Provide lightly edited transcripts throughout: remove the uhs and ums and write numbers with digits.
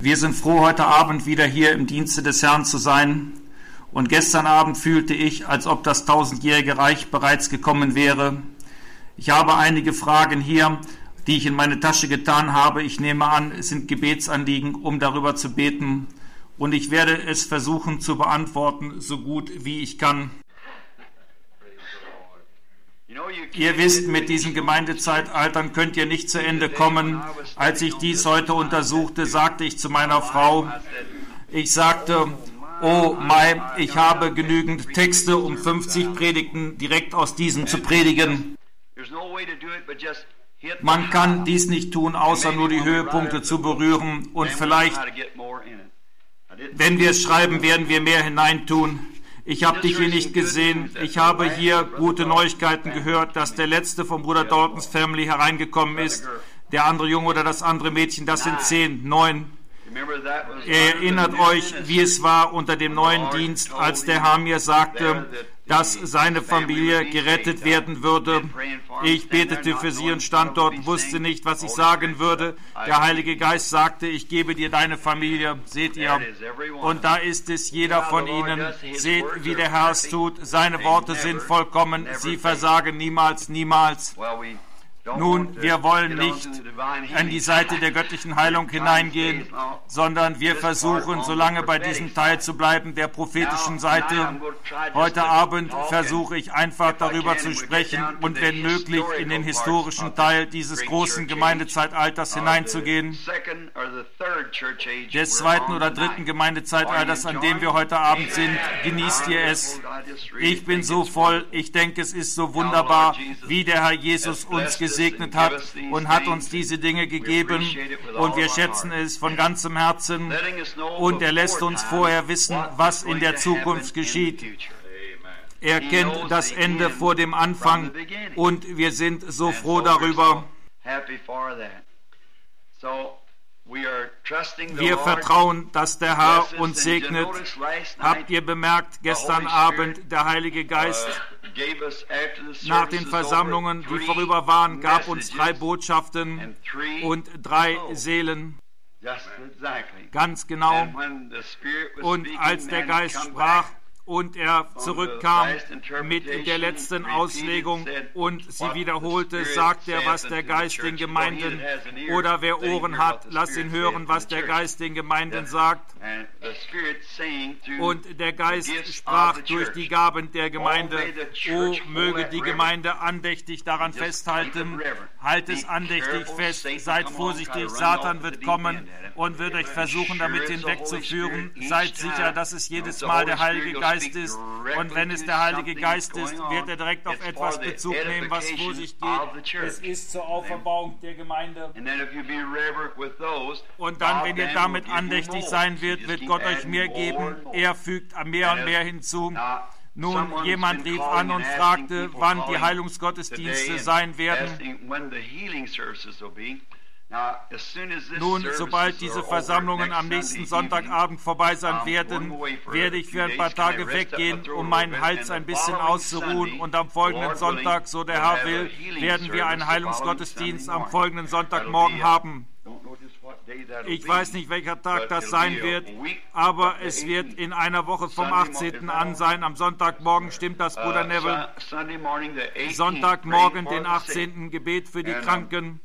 Wir sind froh, heute Abend wieder hier im Dienste des Herrn zu sein. Und gestern Abend fühlte ich, als ob das 1000-jährige Reich bereits gekommen wäre. Ich habe einige Fragen hier, die ich in meine Tasche getan habe. Ich nehme an, es sind Gebetsanliegen, um darüber zu beten. Und ich werde es versuchen zu beantworten, so gut wie ich kann. Ihr wisst, mit diesen Gemeindezeitaltern könnt ihr nicht zu Ende kommen. Als ich dies heute untersuchte, sagte ich zu meiner Frau, ich sagte, oh Mai, ich habe genügend Texte, um 50 Predigten direkt aus diesem zu predigen. Man kann dies nicht tun, außer nur die Höhepunkte zu berühren. Und vielleicht, wenn wir es schreiben, werden wir mehr hineintun. Ich habe dich hier nicht gesehen. Ich habe hier gute Neuigkeiten gehört, dass der letzte vom Bruder Daltons Family hereingekommen ist. Der andere Junge oder das andere Mädchen, das sind 10, 9. Ihr erinnert euch, wie es war unter dem neuen Dienst, als der Herr mir sagte, dass seine Familie gerettet werden würde. Ich betete für sie und stand dort, wusste nicht, was ich sagen würde. Der Heilige Geist sagte, ich gebe dir deine Familie. Seht ihr? Und da ist es, jeder von ihnen. Seht, wie der Herr es tut. Seine Worte sind vollkommen. Sie versagen niemals, niemals. Nun, wir wollen nicht an die Seite der göttlichen Heilung hineingehen, sondern wir versuchen, so lange bei diesem Teil zu bleiben, der prophetischen Seite. Heute Abend versuche ich einfach darüber zu sprechen und wenn möglich in den historischen Teil dieses großen Gemeindezeitalters hineinzugehen, des zweiten oder dritten Gemeindezeitalters, an dem wir heute Abend sind. Genießt ihr es? Ich bin so voll, ich denke, es ist so wunderbar, wie der Herr Jesus uns gesegnet hat und hat uns diese Dinge gegeben und wir schätzen es von ganzem Herzen und er lässt uns vorher wissen, was in der Zukunft geschieht. Er kennt das Ende vor dem Anfang und wir sind so froh darüber. Wir vertrauen, dass der Herr uns segnet. Habt ihr bemerkt, gestern Abend der Heilige Geist nach den Versammlungen, die vorüber waren, gab uns 3 Botschaften und 3 Seelen. Ganz genau. Und als der Geist sprach, und er zurückkam mit der letzten Auslegung und sie wiederholte, sagt er, was der Geist den Gemeinden, oder wer Ohren hat, lass ihn hören, was der Geist den Gemeinden sagt. Und der Geist sprach durch die Gaben der Gemeinde, o möge die Gemeinde andächtig daran festhalten, halt es andächtig fest, seid vorsichtig, Satan wird kommen und wird euch versuchen, damit hinwegzuführen. Seid sicher, dass es jedes Mal der Heilige Geist ist. Und wenn es der Heilige Geist ist, wird er direkt auf etwas Bezug nehmen, was vor sich geht. Es ist zur Auferbauung der Gemeinde. Und dann, wenn ihr damit andächtig sein wird Gott euch mehr geben. Er fügt mehr und mehr hinzu. Nun, jemand rief an und fragte, wann die Heilungsgottesdienste sein werden. Nun, sobald diese Versammlungen am nächsten Sonntagabend vorbei sein werden, werde ich für ein paar Tage weggehen, um meinen Hals ein bisschen auszuruhen. Und am folgenden Sonntag, so der Herr will, werden wir einen Heilungsgottesdienst am folgenden Sonntagmorgen haben. Ich weiß nicht, welcher Tag das sein wird, aber es wird in einer Woche vom 18. an sein. Am Sonntagmorgen, stimmt das, Bruder Neville? Sonntagmorgen, den 18. Gebet für die Kranken.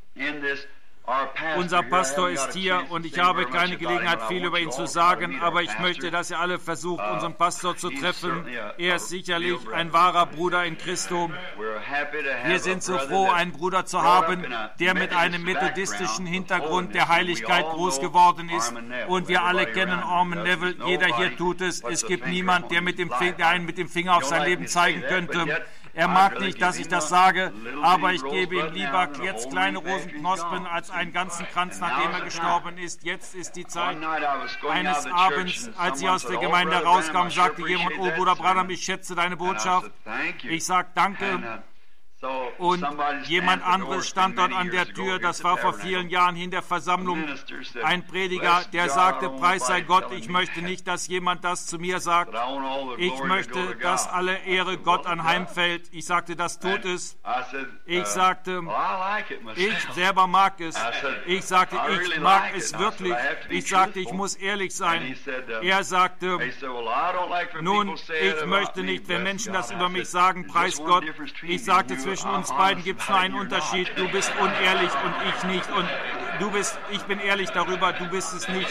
Unser Pastor ist hier und ich habe keine Gelegenheit, viel über ihn zu sagen, aber ich möchte, dass ihr alle versucht, unseren Pastor zu treffen. Er ist sicherlich ein wahrer Bruder in Christo. Wir sind so froh, einen Bruder zu haben, der mit einem methodistischen Hintergrund der Heiligkeit groß geworden ist. Und wir alle kennen Orman Neville, jeder hier tut es. Es gibt niemand, der einen mit dem Finger auf sein Leben zeigen könnte. Er mag nicht, dass ich das sage, aber ich gebe ihm lieber jetzt kleine Rosenknospen als einen ganzen Kranz, nachdem er gestorben ist. Jetzt ist die Zeit. Eines Abends, als ich aus der Gemeinde rauskam, sagte jemand, oh Bruder Branham, ich schätze deine Botschaft. Ich sage danke. Und jemand anderes stand dort an der Tür, das war vor vielen Jahren in der Versammlung, ein Prediger, der sagte, Preis sei Gott, ich möchte nicht, dass jemand das zu mir sagt. Ich möchte, dass alle Ehre Gott anheimfällt. Ich sagte, das tut es. Ich sagte, ich selber mag es. Ich sagte, ich mag es wirklich. Ich sagte, ich muss ehrlich sein. Er sagte, nun, ich möchte nicht, wenn Menschen das über mich sagen, preis Gott. Ich sagte, zwischen uns beiden gibt es nur einen Unterschied. Du bist unehrlich und ich nicht. Und ich bin ehrlich darüber, du bist es nicht.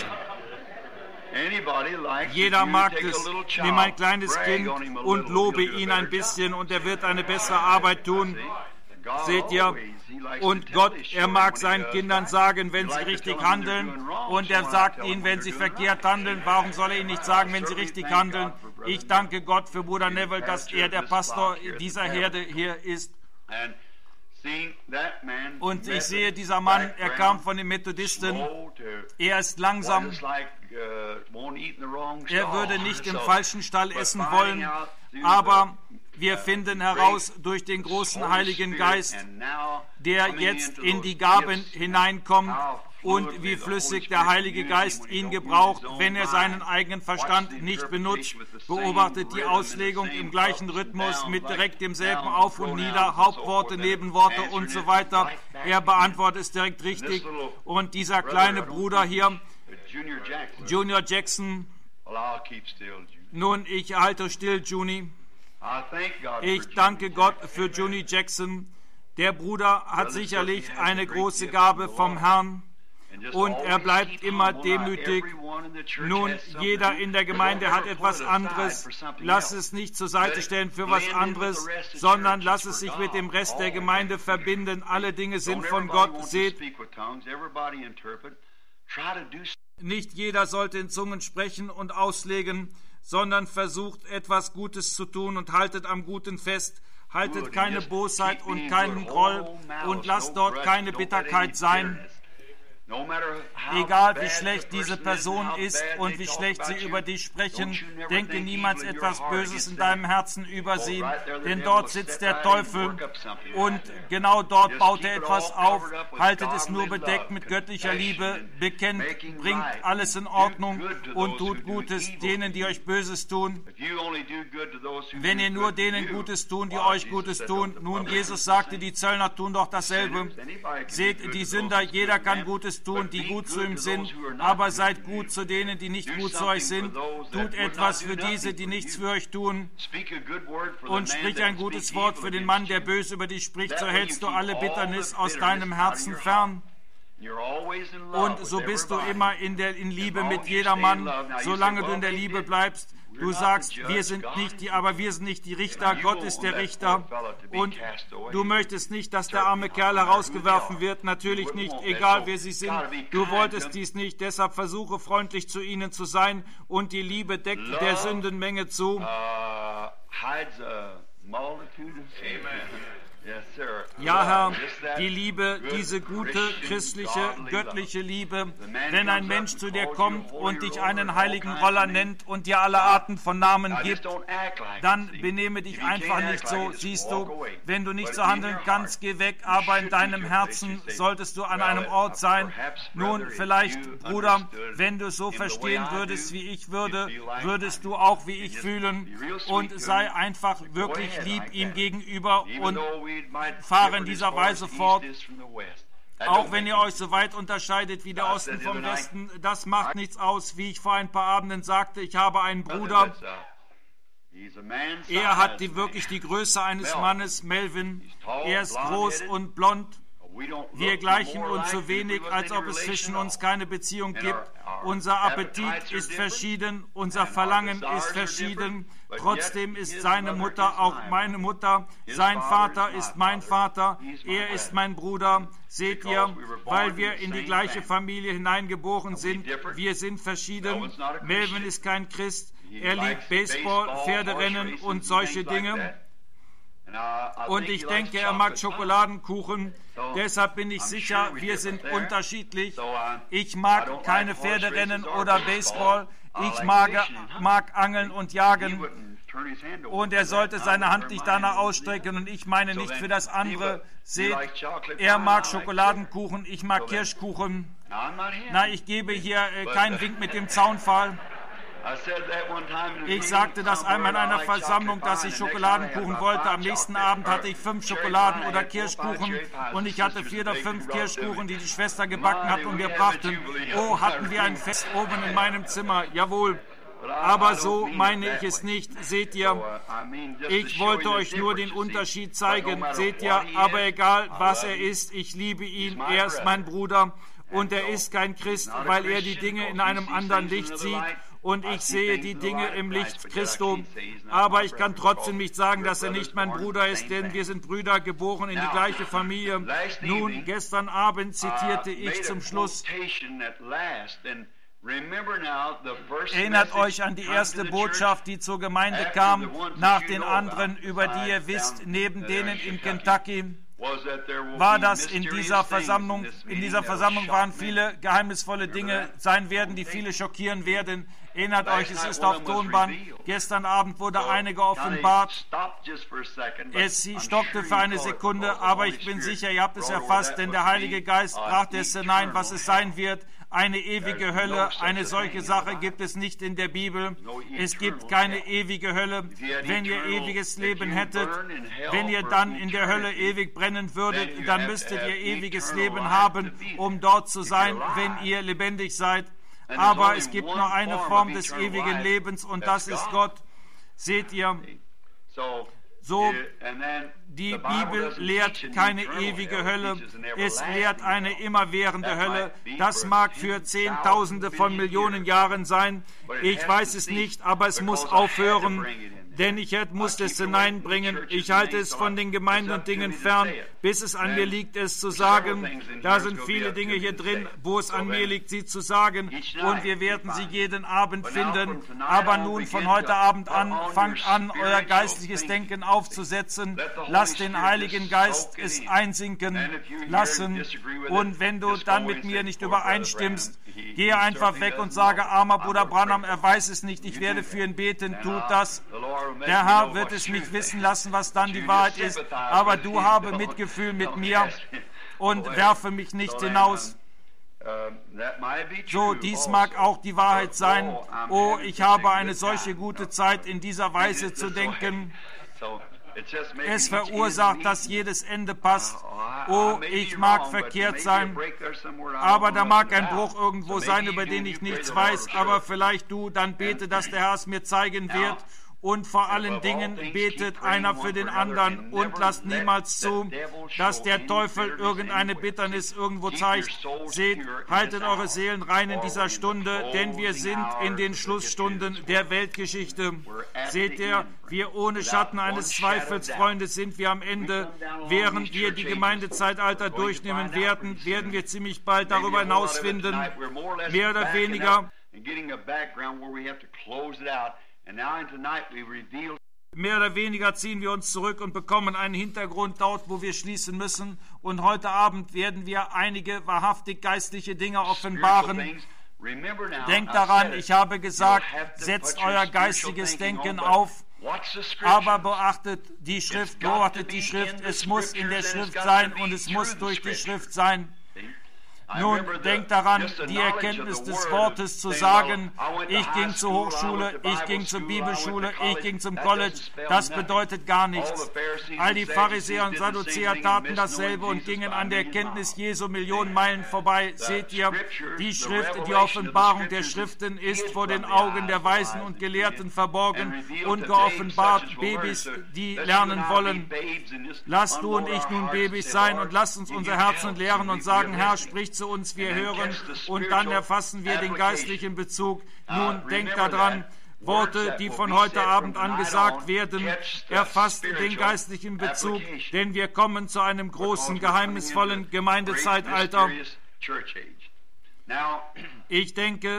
Jeder mag es. Nimm ein kleines Kind und lobe ihn ein bisschen und er wird eine bessere Arbeit tun. Seht ihr? Und Gott, er mag seinen Kindern sagen, wenn sie richtig handeln. Und er sagt ihnen, wenn sie verkehrt handeln. Warum soll er ihnen nicht sagen, wenn sie richtig handeln? Ich danke Gott für Bruder Neville, dass er der Pastor dieser Herde hier ist. Und ich sehe, dieser Mann, er kam von den Methodisten. Er ist langsam. Er würde nicht im falschen Stall essen wollen, aber wir finden heraus durch den großen Heiligen Geist, der jetzt in die Gaben hineinkommt und wie flüssig der Heilige Geist ihn gebraucht, wenn er seinen eigenen Verstand nicht benutzt, beobachtet die Auslegung im gleichen Rhythmus mit direkt demselben Auf und Nieder, Hauptworte, Nebenworte und so weiter. Er beantwortet es direkt richtig. Und dieser kleine Bruder hier, Junior Jackson, nun, ich halte still, Juni. Ich danke Gott für Juni Jackson. Der Bruder hat sicherlich eine große Gabe vom Herrn und er bleibt immer demütig. Nun, jeder in der Gemeinde hat etwas anderes. Lass es nicht zur Seite stellen für was anderes, sondern lass es sich mit dem Rest der Gemeinde verbinden. Alle Dinge sind von Gott. Seht, nicht jeder sollte in Zungen sprechen und auslegen, sondern versucht, etwas Gutes zu tun und haltet am Guten fest. Haltet keine Bosheit und keinen Groll und lasst dort keine Bitterkeit sein. Egal wie schlecht diese Person ist und wie schlecht sie über dich sprechen, denke niemals etwas Böses in deinem Herzen über sie, denn dort sitzt der Teufel und genau dort baut er etwas auf. Haltet es nur bedeckt mit göttlicher Liebe, bekennt, bringt alles in Ordnung und tut Gutes denen, die euch Böses tun. Wenn ihr nur denen Gutes tun, die euch Gutes tun, nun, Jesus sagte, die Zöllner tun doch dasselbe. Seht, die Sünder, jeder kann Gutes tun, die gut zu ihm sind, aber seid gut zu denen, die nicht gut zu euch sind. Tut etwas für diese, die nichts für euch tun. Und sprich ein gutes Wort für den Mann, der böse über dich spricht, so hältst du alle Bitternis aus deinem Herzen fern. Und so bist du immer in Liebe mit jedermann, solange du in der Liebe bleibst. Du sagst, wir sind nicht die Richter, Gott ist der Richter. Und du möchtest nicht, dass der arme Kerl herausgeworfen wird, natürlich nicht, egal wer sie sind. Du wolltest dies nicht, deshalb versuche freundlich zu ihnen zu sein und die Liebe deckt der Sündenmenge zu. Ja, Herr, die Liebe, diese gute, christliche, göttliche Liebe, wenn ein Mensch zu dir kommt und dich einen heiligen Roller nennt und dir alle Arten von Namen gibt, dann benehme dich einfach nicht so, siehst du, wenn du nicht so handeln kannst, geh weg, aber in deinem Herzen solltest du an einem Ort sein. Nun, vielleicht, Bruder, wenn du es so verstehen würdest, wie ich würde, würdest du auch wie ich fühlen und sei einfach wirklich lieb ihm gegenüber und fahre in dieser Weise fort. Auch wenn ihr euch so weit unterscheidet wie der Osten vom Westen, das macht nichts aus. Wie ich vor ein paar Abenden sagte, ich habe einen Bruder, er hat wirklich die Größe eines Mannes, Melvin. Er ist groß und blond. Wir gleichen uns so wenig, als ob es zwischen uns keine Beziehung gibt. Unser Appetit ist verschieden, unser Verlangen ist verschieden. Trotzdem ist seine Mutter auch meine Mutter, sein Vater ist mein Vater, er ist mein Bruder. Seht ihr, weil wir in die gleiche Familie hineingeboren sind, wir sind verschieden. Melvin ist kein Christ, er liebt Baseball, Pferderennen und solche Dinge. Und ich denke, er mag Schokoladenkuchen. Deshalb bin ich sicher, wir sind unterschiedlich. Ich mag keine Pferderennen oder Baseball. Ich mag Angeln und Jagen. und er sollte seine Hand nicht danach ausstrecken und ich meine nicht für das andere. Seht, er mag Schokoladenkuchen, ich mag Kirschkuchen. Na, ich gebe hier keinen Wink mit dem Zaunpfahl. Ich sagte das einmal in einer Versammlung, dass ich Schokoladenkuchen wollte. Am nächsten Abend hatte ich 5 Schokoladen- oder Kirschkuchen und ich hatte 4 oder 5 Kirschkuchen, die Schwester gebacken hat und wir brachten. Oh, hatten wir ein Fest oben in meinem Zimmer. Jawohl. Aber so meine ich es nicht. Seht ihr, ich wollte euch nur den Unterschied zeigen. Seht ihr, aber egal was er ist, ich liebe ihn. Er ist mein Bruder und er ist kein Christ, weil er die Dinge in einem anderen Licht sieht. Und ich sehe die Dinge im Licht Christi. Aber ich kann trotzdem nicht sagen, dass er nicht mein Bruder ist, denn wir sind Brüder, geboren in die gleiche Familie. Nun, gestern Abend zitierte ich zum Schluss. Erinnert euch an die erste Botschaft, die zur Gemeinde kam, nach den anderen, über die ihr wisst, neben denen in Kentucky. War das in dieser Versammlung? In dieser Versammlung waren viele geheimnisvolle Dinge sein werden, die viele schockieren werden. Erinnert euch, es ist auf Tonband. Gestern Abend wurde eine geoffenbart. Es stockte für eine Sekunde, aber ich bin sicher, ihr habt es erfasst, denn der Heilige Geist brachte es hinein, was es sein wird. Eine ewige Hölle, eine solche Sache gibt es nicht in der Bibel. Es gibt keine ewige Hölle. Wenn ihr ewiges Leben hättet, wenn ihr dann in der Hölle ewig brennen würdet, dann müsstet ihr ewiges Leben haben, um dort zu sein, wenn ihr lebendig seid. Aber es gibt nur eine Form des ewigen Lebens und das ist Gott. Seht ihr, so die Bibel lehrt keine ewige Hölle, es lehrt eine immerwährende Hölle. Das mag für Zehntausende von Millionen Jahren sein, ich weiß es nicht, aber es muss aufhören. Denn ich musste es hineinbringen. Ich halte es von den Gemeinden und Dingen fern, bis es an mir liegt, es zu sagen. Da sind viele Dinge hier drin, wo es an mir liegt, sie zu sagen. Und wir werden sie jeden Abend finden. Aber nun von heute Abend an, fangt an, euer geistliches Denken aufzusetzen. Lasst den Heiligen Geist es einsinken lassen. Und wenn du dann mit mir nicht übereinstimmst, gehe einfach weg und sage, armer Bruder Branham, er weiß es nicht, ich werde für ihn beten, tut das. Der Herr wird es mich wissen lassen, was dann die Wahrheit ist, aber du habe Mitgefühl mit mir und werfe mich nicht hinaus. So, dies mag auch die Wahrheit sein. Oh, ich habe eine solche gute Zeit, in dieser Weise zu denken. Es verursacht, dass jedes Ende passt. Oh, ich mag verkehrt sein, aber da mag ein Bruch irgendwo sein, über den ich nichts weiß, aber vielleicht du, dann bete, dass der Herr es mir zeigen wird. Und vor allen Dingen betet einer für den anderen und lasst niemals zu, dass der Teufel irgendeine Bitternis irgendwo zeigt. Seht, haltet eure Seelen rein in dieser Stunde, denn wir sind in den Schlussstunden der Weltgeschichte. Seht ihr, wir ohne Schatten eines Zweifels, Freunde, sind wir am Ende. Während wir die Gemeindezeitalter durchnehmen werden, werden wir ziemlich bald darüber hinaus finden, mehr oder weniger. Mehr oder weniger ziehen wir uns zurück und bekommen einen Hintergrund dort, wo wir schließen müssen. Und heute Abend werden wir einige wahrhaftig geistliche Dinge offenbaren. Denkt daran, ich habe gesagt, setzt euer geistiges Denken auf, aber beachtet die Schrift, es muss in der Schrift sein und es muss durch die Schrift sein. Nun, denkt daran, die Erkenntnis des Wortes zu sagen, ich ging zur Hochschule, ich ging zur Bibelschule, ich ging zum College, das bedeutet gar nichts. All die Pharisäer und Sadduzäer taten dasselbe und gingen an der Erkenntnis Jesu Millionen Meilen vorbei. Seht ihr, die Schrift, die Offenbarung der Schriften ist vor den Augen der Weisen und Gelehrten verborgen und geoffenbart Babys, die lernen wollen. Lasst du und ich nun Babys sein und lasst uns unser Herzen lehren und sagen, Herr, sprich zu uns, wir hören und dann erfassen wir den geistlichen Bezug. Nun, denkt daran, Worte, die von heute Abend angesagt werden, erfasst den geistlichen Bezug, denn wir kommen zu einem großen, geheimnisvollen Gemeindezeitalter. Ich denke,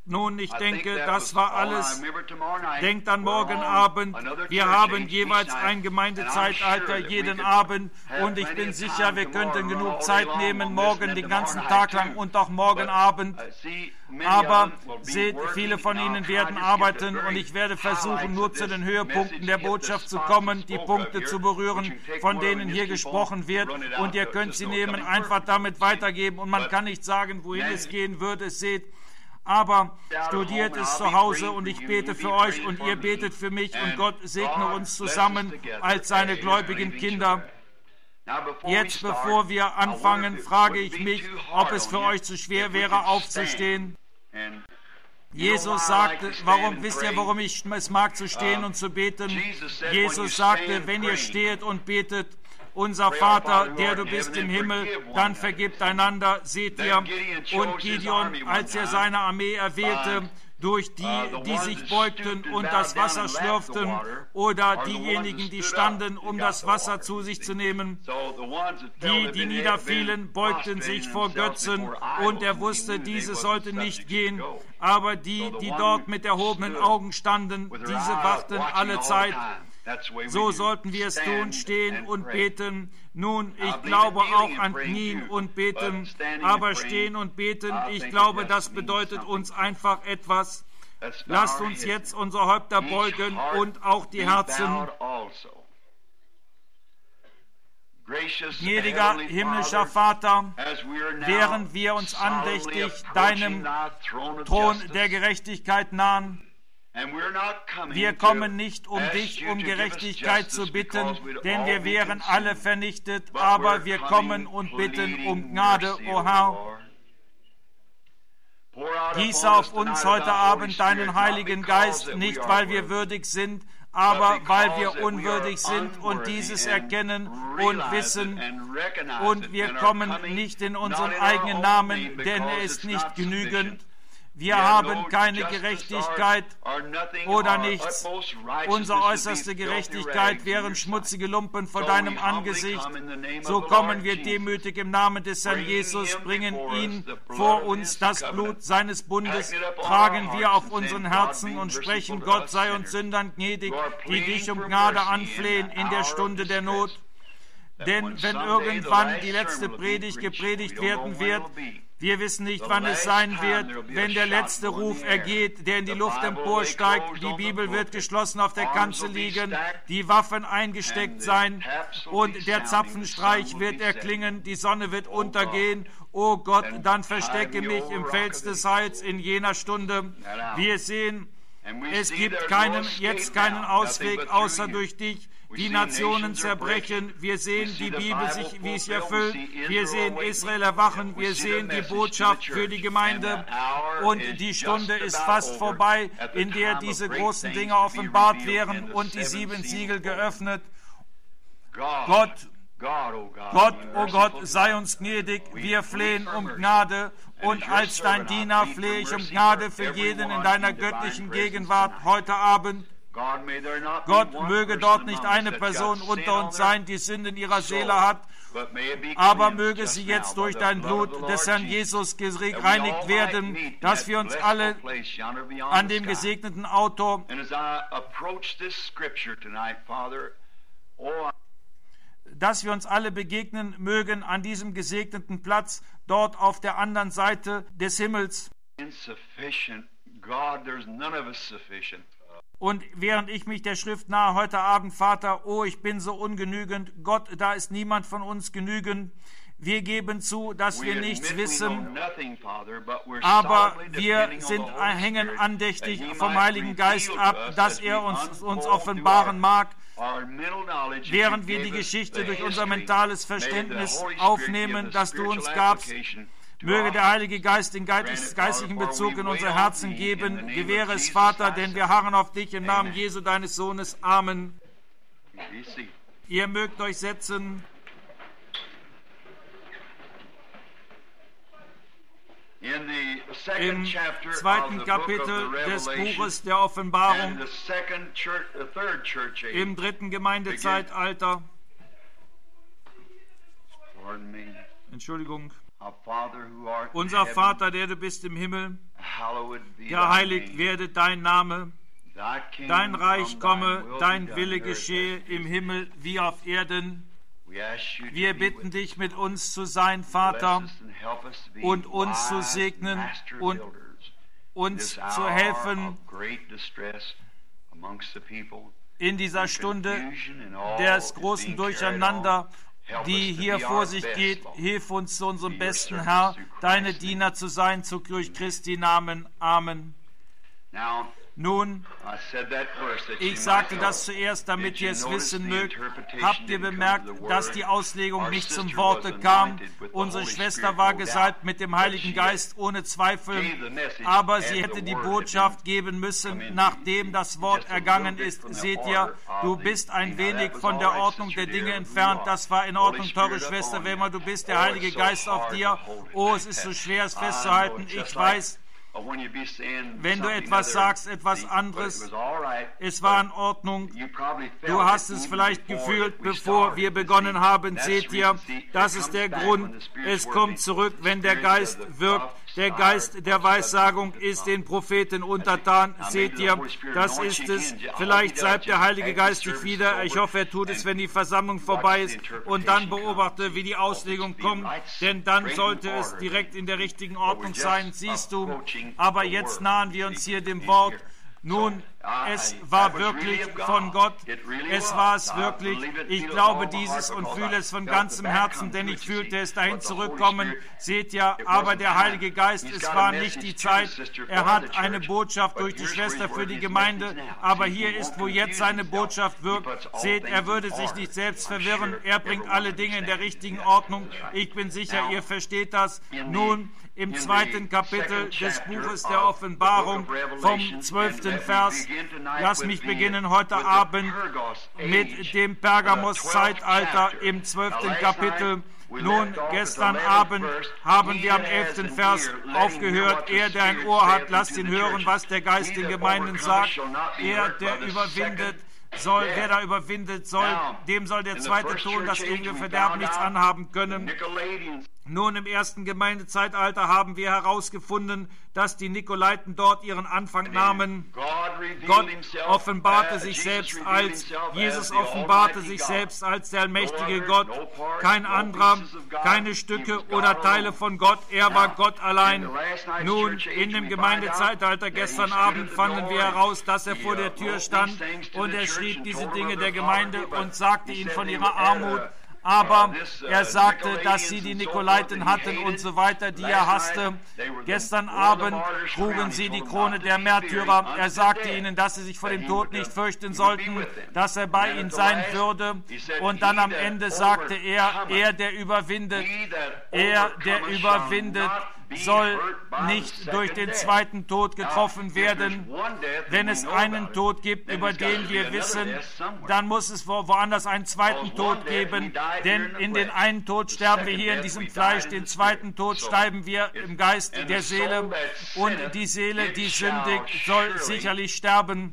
Nun, ich denke, das war alles. Denkt an morgen Abend. Wir haben jeweils ein Gemeindezeitalter jeden Abend und ich bin sicher, wir könnten genug Zeit nehmen, morgen den ganzen Tag lang und auch morgen Abend. Aber seht, viele von Ihnen werden arbeiten und ich werde versuchen, nur zu den Höhepunkten der Botschaft zu kommen, die Punkte zu berühren, von denen hier gesprochen wird, und ihr könnt sie nehmen, einfach damit weitergeben und man kann nicht sagen, wohin es gehen würde. Seht, aber studiert es zu Hause und ich bete für euch und ihr betet für mich und Gott segne uns zusammen als seine gläubigen Kinder. Jetzt, bevor wir anfangen, frage ich mich, ob es für euch zu schwer wäre, aufzustehen. Jesus sagte, wisst ihr, warum ich es mag zu stehen und zu beten? Jesus sagte, wenn ihr steht und betet, unser Vater, der du bist im Himmel, dann vergibt einander, seht ihr. Und Gideon, als er seine Armee erwählte, durch die sich beugten und das Wasser schlürften, oder diejenigen, die standen, um das Wasser zu sich zu nehmen. Die niederfielen, beugten sich vor Götzen, und er wusste, diese sollte nicht gehen. Aber die dort mit erhobenen Augen standen, diese wachten alle Zeit. So sollten wir es tun, stehen und beten. Nun, ich glaube auch an Knien und Beten, aber stehen und beten, ich glaube, das bedeutet uns einfach etwas. Lasst uns jetzt unsere Häupter beugen und auch die Herzen. Gnädiger himmlischer Vater, während wir uns andächtig deinem Thron der Gerechtigkeit nahen, wir kommen nicht, um dich um Gerechtigkeit zu bitten, denn wir wären alle vernichtet, aber wir kommen und bitten um Gnade, o Herr. Gieße auf uns heute Abend deinen Heiligen Geist, nicht weil wir würdig sind, aber weil wir unwürdig sind und dieses erkennen und wissen. Und wir kommen nicht in unseren eigenen Namen, denn er ist nicht genügend. Wir haben keine Gerechtigkeit oder nichts. Unsere äußerste Gerechtigkeit wären schmutzige Lumpen vor deinem Angesicht. So kommen wir demütig im Namen des Herrn Jesus, bringen ihn vor uns, das Blut seines Bundes, tragen wir auf unseren Herzen und sprechen, Gott sei uns Sündern gnädig, die dich um Gnade anflehen in der Stunde der Not. Denn wenn irgendwann die letzte Predigt gepredigt werden wird, wir wissen nicht, wann es sein wird, wenn der letzte Ruf ergeht, der in die Luft emporsteigt. Die Bibel wird geschlossen auf der Kanzel liegen, die Waffen eingesteckt sein und der Zapfenstreich wird erklingen, die Sonne wird untergehen. O Gott, dann verstecke mich im Fels des Heils in jener Stunde. Wir sehen, es gibt jetzt keinen Ausweg außer durch dich. Die Nationen zerbrechen. Wir sehen die Bibel sich, wie es erfüllt. Wir sehen Israel erwachen. Wir sehen die Botschaft für die Gemeinde. Und die Stunde ist fast vorbei, in der diese großen Dinge offenbart werden und die 7 Siegel geöffnet. Gott, oh Gott, sei uns gnädig. Wir flehen um Gnade. Und als dein Diener flehe ich um Gnade für jeden in deiner göttlichen Gegenwart heute Abend. Gott, möge dort nicht eine Person unter uns sein, die Sünde in ihrer Seele hat, aber möge sie jetzt durch dein Blut des Herrn Jesus gereinigt werden, dass wir uns alle an dem gesegneten Autor dass wir uns alle begegnen mögen an diesem gesegneten Platz, dort auf der anderen Seite des Himmels. Und während ich mich der Schrift nahe heute Abend, Vater, oh, ich bin so ungenügend, Gott, da ist niemand von uns genügend. Wir geben zu, dass wir nichts wissen, aber wir hängen andächtig vom Heiligen Geist ab, dass er uns offenbaren mag, während wir die Geschichte durch unser mentales Verständnis aufnehmen, das du uns gabst. Möge der Heilige Geist den geistlichen Bezug in unser Herzen geben. Gewähre es, Vater, denn wir harren auf dich im Namen Jesu, deines Sohnes. Amen. Ihr mögt euch setzen. Im 2. Kapitel des Buches der Offenbarung, im 3. Gemeindezeitalter, Entschuldigung, unser Vater, der du bist im Himmel, geheiligt werde dein Name, dein Reich komme, dein Wille geschehe im Himmel wie auf Erden. Wir bitten dich, mit uns zu sein, Vater, und uns zu segnen und uns zu helfen in dieser Stunde des großen Durcheinander, die hier vor sich geht. Hilf uns zu unserem besten, Herr, deine Diener zu sein, durch Christi Namen. Amen. Nun, ich sagte das zuerst, damit ihr es wissen mögt. Habt ihr bemerkt, dass die Auslegung nicht zum Worte kam? Unsere Schwester war gesalbt mit dem Heiligen Geist, ohne Zweifel, aber sie hätte die Botschaft geben müssen, nachdem das Wort ergangen ist. Seht ihr, du bist ein wenig von der Ordnung der Dinge entfernt. Das war in Ordnung, teure Schwester, wer immer du bist, der Heilige Geist auf dir. Oh, es ist so schwer, es festzuhalten. Ich weiß, wenn du etwas sagst, etwas anderes, es war in Ordnung. Du hast es vielleicht gefühlt, bevor wir begonnen haben. Seht ihr, das ist der Grund. Es kommt zurück, wenn der Geist wirkt. Der Geist der Weissagung ist den Propheten untertan. Seht ihr, das ist es. Vielleicht salbt der Heilige Geist dich wieder. Ich hoffe, er tut es, wenn die Versammlung vorbei ist. Und dann beobachte, wie die Auslegung kommt. Denn dann sollte es direkt in der richtigen Ordnung sein. Siehst du, aber jetzt nahen wir uns hier dem Wort. Nun, es war wirklich von Gott. Es war es wirklich. Ich glaube dieses und fühle es von ganzem Herzen, denn ich fühlte es dahin zurückkommen. Seht ihr, aber der Heilige Geist, es war nicht die Zeit. Er hat eine Botschaft durch die Schwester für die Gemeinde, aber hier ist, wo jetzt seine Botschaft wirkt. Seht, er würde sich nicht selbst verwirren. Er bringt alle Dinge in der richtigen Ordnung. Ich bin sicher, ihr versteht das. Nun, im 2. Kapitel des Buches der Offenbarung vom 12. Vers. Lass mich beginnen heute Abend mit dem Pergamos-Zeitalter im 12. Kapitel. Nun, gestern Abend haben wir am 11. Vers aufgehört. Er, der ein Ohr hat, lasst ihn hören, was der Geist den Gemeinden sagt. Er, der überwindet, wer da überwindet, dem soll der zweite Tod, das ewige Verderben, nichts anhaben können. Nun, im ersten Gemeindezeitalter haben wir herausgefunden, dass die Nikolaiten dort ihren Anfang nahmen. Gott offenbarte sich selbst als, Jesus offenbarte sich selbst als der allmächtige Gott. Kein anderer, keine Stücke oder Teile von Gott, er war Gott allein. Nun, in dem Gemeindezeitalter gestern Abend fanden wir heraus, dass er vor der Tür stand und er schrieb diese Dinge der Gemeinde und sagte ihnen von ihrer Armut. Aber er sagte, dass sie die Nikolaiten hatten und so weiter, die er hasste. Gestern Abend trugen sie die Krone der Märtyrer. Er sagte ihnen, dass sie sich vor dem Tod nicht fürchten sollten, dass er bei ihnen sein würde. Und dann am Ende sagte er, der überwindet, soll nicht durch den zweiten Tod getroffen werden. Wenn es einen Tod gibt, über den wir wissen, dann muss es woanders einen zweiten Tod geben, denn in den einen Tod sterben wir hier in diesem Fleisch, den zweiten Tod sterben wir im Geist der Seele und die Seele, die sündigt, soll sicherlich sterben.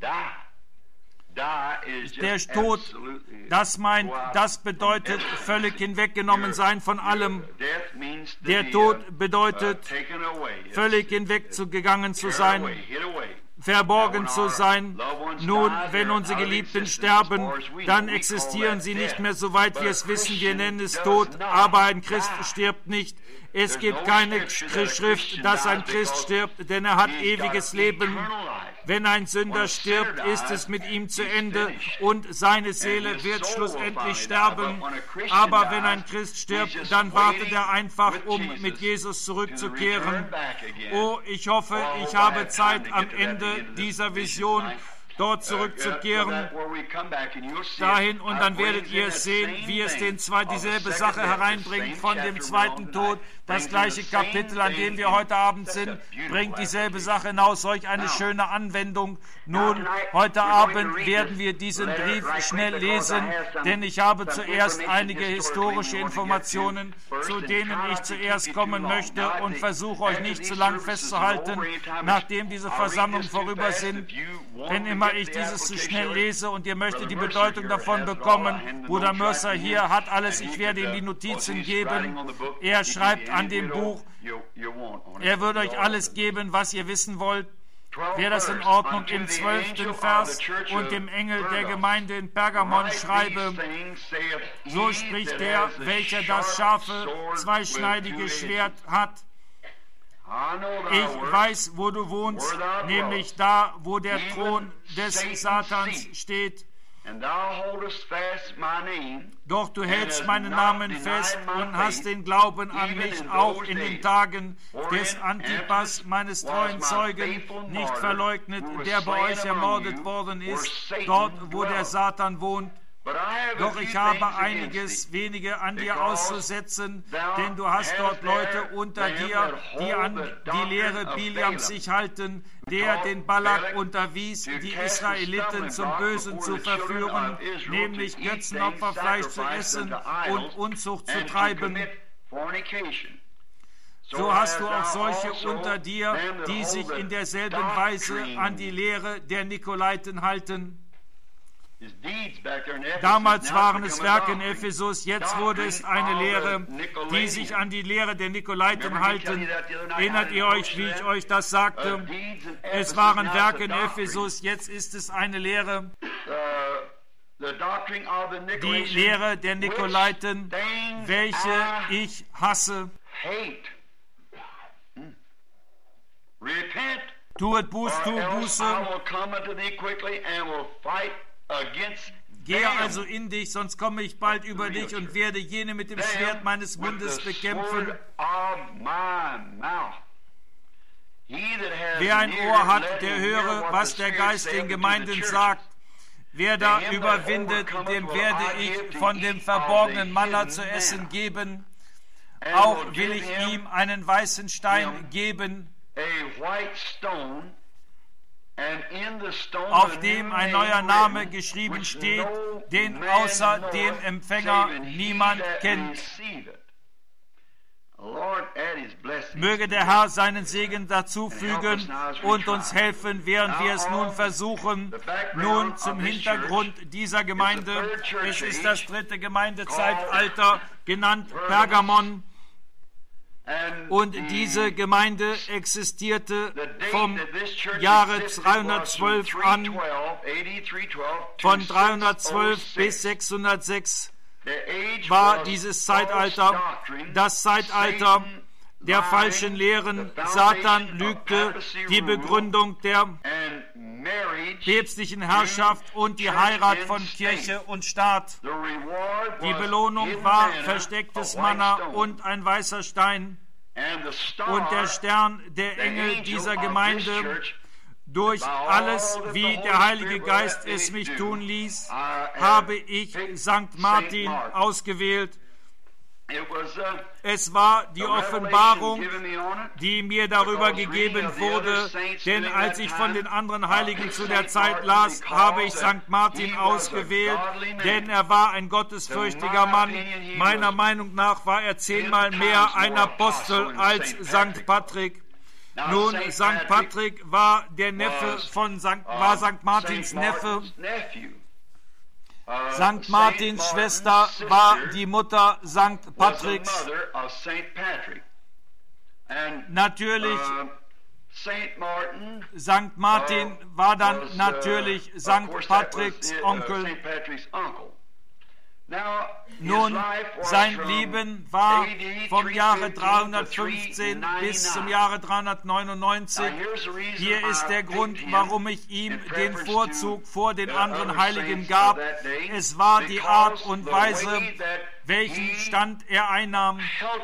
Der Tod, das bedeutet völlig hinweggenommen sein von allem. Der Tod bedeutet völlig hinweggegangen zu sein, verborgen zu sein. Nun, wenn unsere Geliebten sterben, dann existieren sie nicht mehr, soweit wir es wissen. Wir nennen es Tod, aber ein Christ stirbt nicht. Es gibt keine Schrift, dass ein Christ stirbt, denn er hat ewiges Leben. Wenn ein Sünder stirbt, ist es mit ihm zu Ende und seine Seele wird schlussendlich sterben. Aber wenn ein Christ stirbt, dann wartet er einfach, um mit Jesus zurückzukehren. Oh, ich hoffe, ich habe Zeit am Ende dieser Vision dort zurückzukehren, dahin, und dann werdet ihr sehen, wie es dieselbe Sache hereinbringt von dem zweiten Tod. Das gleiche Kapitel, an dem wir heute Abend sind, bringt dieselbe Sache hinaus, solch eine schöne Anwendung. Nun, heute Abend werden wir diesen Brief schnell lesen, denn ich habe zuerst einige historische Informationen, zu denen ich zuerst kommen möchte, und versuche euch nicht zu lang festzuhalten, nachdem diese Versammlungen vorüber sind. Wenn immer immer ich dieses zu schnell lese und ihr möchtet die Bedeutung davon bekommen, Bruder Mercer hier hat alles, ich werde ihm die Notizen geben. Er schreibt an dem Buch, er wird euch alles geben, was ihr wissen wollt. Wäre das in Ordnung? Im 12. Vers und dem Engel der Gemeinde in Pergamon schreibe, so spricht der, welcher das scharfe, zweischneidige Schwert hat. Ich weiß, wo du wohnst, nämlich da, wo der Thron des Satans steht. Doch du hältst meinen Namen fest und hast den Glauben an mich auch in den Tagen des Antipas, meines treuen Zeugen, nicht verleugnet, der bei euch ermordet worden ist, dort, wo der Satan wohnt. Doch ich habe einiges wenige an dir auszusetzen, denn du hast dort Leute unter dir, die an die Lehre Biliams sich halten, der den Balak unterwies, die Israeliten zum Bösen zu verführen, nämlich Götzenopferfleisch zu essen und Unzucht zu treiben. So hast du auch solche unter dir, die sich in derselben Weise an die Lehre der Nikolaiten halten. Damals waren es Werke in Ephesus, jetzt wurde es eine Lehre, die sich an die Lehre der Nikolaiten halten. Erinnert ihr euch, wie ich euch das sagte? Es waren Werke in Ephesus, jetzt ist es eine Lehre. Die Lehre der Nikolaiten, welche ich hasse. Tuet Buße. Gehe also in dich, sonst komme ich bald über dich und werde jene mit dem Schwert meines Mundes bekämpfen. Wer ein Ohr hat, der höre, was der Geist den Gemeinden sagt. Wer da überwindet, dem werde ich von dem verborgenen Manna zu essen geben. Auch will ich ihm einen weißen Stein geben, auf dem ein neuer Name geschrieben steht, den außer dem Empfänger niemand kennt. Möge der Herr seinen Segen dazufügen und uns helfen, während wir es nun versuchen. Nun zum Hintergrund dieser Gemeinde. Es ist das 3. Gemeindezeitalter, genannt Pergamon. Und diese Gemeinde existierte vom Jahre 312 an, von 312 bis 606 war dieses Zeitalter, das Zeitalter der falschen Lehren. Satan lügte, die Begründung der päpstlichen Herrschaft und die Heirat von Kirche und Staat. Die Belohnung war verstecktes Manna und ein weißer Stein. Und der Stern der Engel dieser Gemeinde, durch alles, wie der Heilige Geist es mich tun ließ, habe ich St. Martin ausgewählt. Es war die Offenbarung, die mir darüber gegeben wurde, denn als ich von den anderen Heiligen zu der Zeit las, habe ich St. Martin ausgewählt, denn er war ein gottesfürchtiger Mann. Meiner Meinung nach war er 10-mal mehr ein Apostel als St. Patrick. Nun, St. Patrick war der Neffe von St. Martins Neffe. St. Martins Schwester war die Mutter St. Patricks. Natürlich, St. Martin war dann natürlich St. Patricks Onkel. Nun, sein Leben war vom Jahre 315 bis zum Jahre 399. Hier ist der Grund, warum ich ihm den Vorzug vor den anderen Heiligen gab. Es war die Art und Weise, welchen Stand er einnahm.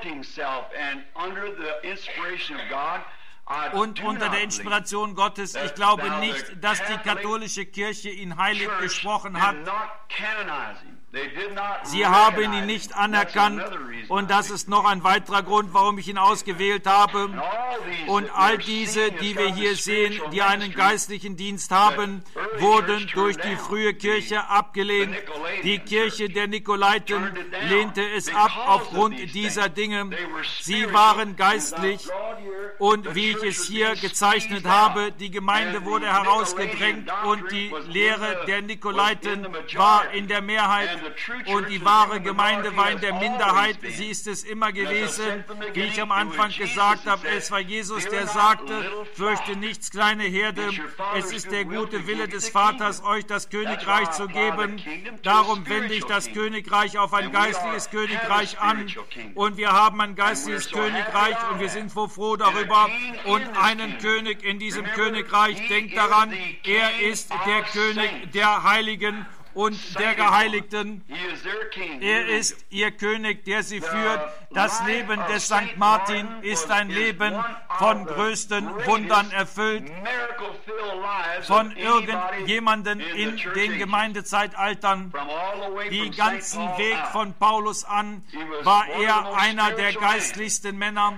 Und unter der Inspiration Gottes, ich glaube nicht, dass die katholische Kirche ihn heilig gesprochen hat. Sie haben ihn nicht anerkannt und das ist noch ein weiterer Grund, warum ich ihn ausgewählt habe. Und all diese, die wir hier sehen, die einen geistlichen Dienst haben, wurden durch die frühe Kirche abgelehnt. Die Kirche der Nikolaiten lehnte es ab aufgrund dieser Dinge. Sie waren geistlich und wie ich es hier gezeichnet habe, die Gemeinde wurde herausgedrängt und die Lehre der Nikolaiten war in der Mehrheit. Und die wahre Gemeinde war in der Minderheit. Sie ist es immer gewesen. Wie ich am Anfang gesagt habe, es war Jesus, der sagte, fürchte nichts, kleine Herde. Es ist der gute Wille des Vaters, euch das Königreich zu geben. Darum wende ich das Königreich auf ein geistliches Königreich an. Und wir haben ein geistliches Königreich und wir sind froh darüber. Und einen König in diesem Königreich, denkt daran, er ist der König der Heiligen und der Geheiligten. Er ist ihr König, der sie führt. Das Leben des St. Martin ist ein Leben von größten Wundern erfüllt. Von irgendjemanden in den Gemeindezeitaltern. Den ganzen Weg von Paulus an war er einer der geistlichsten Männer.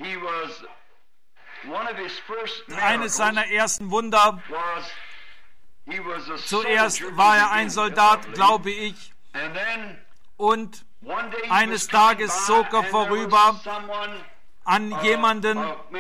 Eines seiner ersten Wunder: zuerst war er ein Soldat, glaube ich, und eines Tages zog er vorüber an jemanden,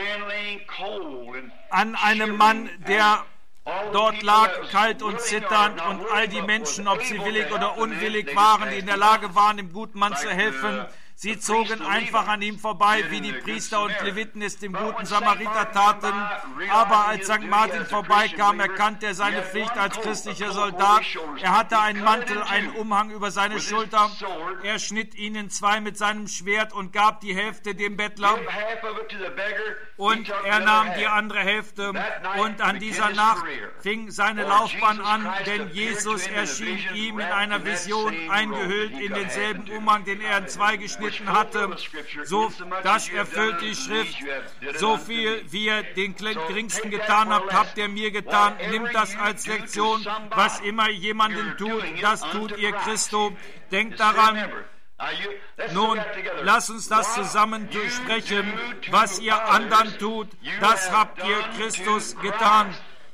an einem Mann, der dort lag, kalt und zitternd, und all die Menschen, ob sie willig oder unwillig waren, die in der Lage waren, dem guten Mann zu helfen, sie zogen einfach an ihm vorbei, wie die Priester und Leviten es dem guten Samariter taten. Aber als St. Martin vorbeikam, erkannte er seine Pflicht als christlicher Soldat. Er hatte einen Mantel, einen Umhang über seine Schulter. Er schnitt ihn in zwei mit seinem Schwert und gab die Hälfte dem Bettler. Und er nahm die andere Hälfte. Und an dieser Nacht fing seine Laufbahn an, denn Jesus erschien ihm in einer Vision, eingehüllt in denselben Umhang, den er in zwei geschnitten hatte. So, das erfüllt die Schrift. So viel, wie ihr den Geringsten getan habt, habt ihr mir getan. Nimmt das als Lektion. Was immer jemanden tut, das tut ihr Christo. Denkt daran. Nun, lasst uns das zusammen durchsprechen. Was ihr anderen tut, das habt ihr Christus getan.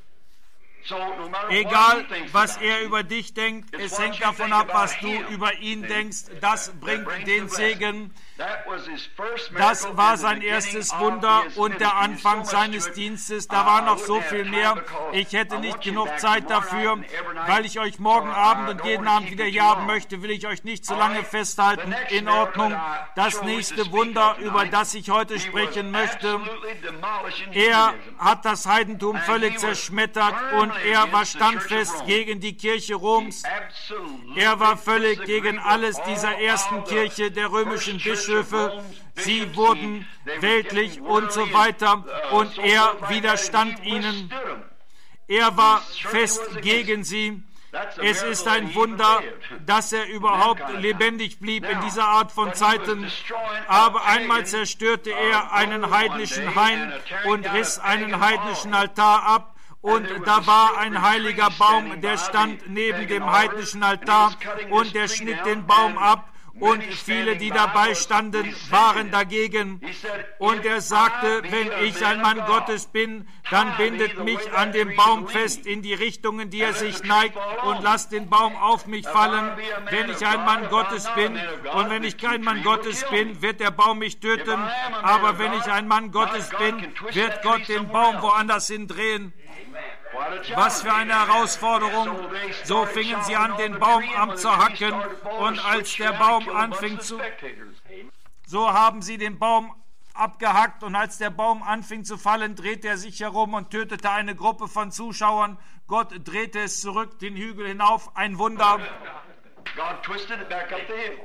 Egal, was er über dich denkt, es hängt davon ab, was du über ihn denkst. Das bringt den Segen. Das war sein erstes Wunder und der Anfang seines Dienstes. Da war noch so viel mehr. Ich hätte nicht genug Zeit dafür. Weil ich euch morgen Abend und jeden Abend wieder hier haben möchte, will ich euch nicht zu lange festhalten. In Ordnung. Das nächste Wunder, über das ich heute sprechen möchte. Er hat das Heidentum völlig zerschmettert und er war standfest gegen die Kirche Roms. Er war völlig gegen alles dieser ersten Kirche der römischen Bischöfe. Sie wurden weltlich und so weiter und er widerstand ihnen. Er war fest gegen sie. Es ist ein Wunder, dass er überhaupt lebendig blieb in dieser Art von Zeiten. Aber einmal zerstörte er einen heidnischen Hain und riss einen heidnischen Altar ab. Und da war ein heiliger Baum, der stand neben dem heidnischen Altar und der schnitt den Baum ab. Und viele, die dabei standen, waren dagegen. Und er sagte, wenn ich ein Mann Gottes bin, dann bindet mich an dem Baum fest in die Richtungen, die er sich neigt, und lasst den Baum auf mich fallen, wenn ich ein Mann Gottes bin. Und wenn ich kein Mann Gottes bin, wird der Baum mich töten. Aber wenn ich ein Mann Gottes bin, wird Gott den Baum woanders hindrehen. Was für eine Herausforderung. So fingen sie an, den Baum abzuhacken. Und als der Baum anfing zu... So haben sie den Baum abgehackt. Und als der Baum anfing zu fallen, drehte er sich herum und tötete eine Gruppe von Zuschauern. Gott drehte es zurück, den Hügel hinauf. Ein Wunder. God twisted it back up the hill.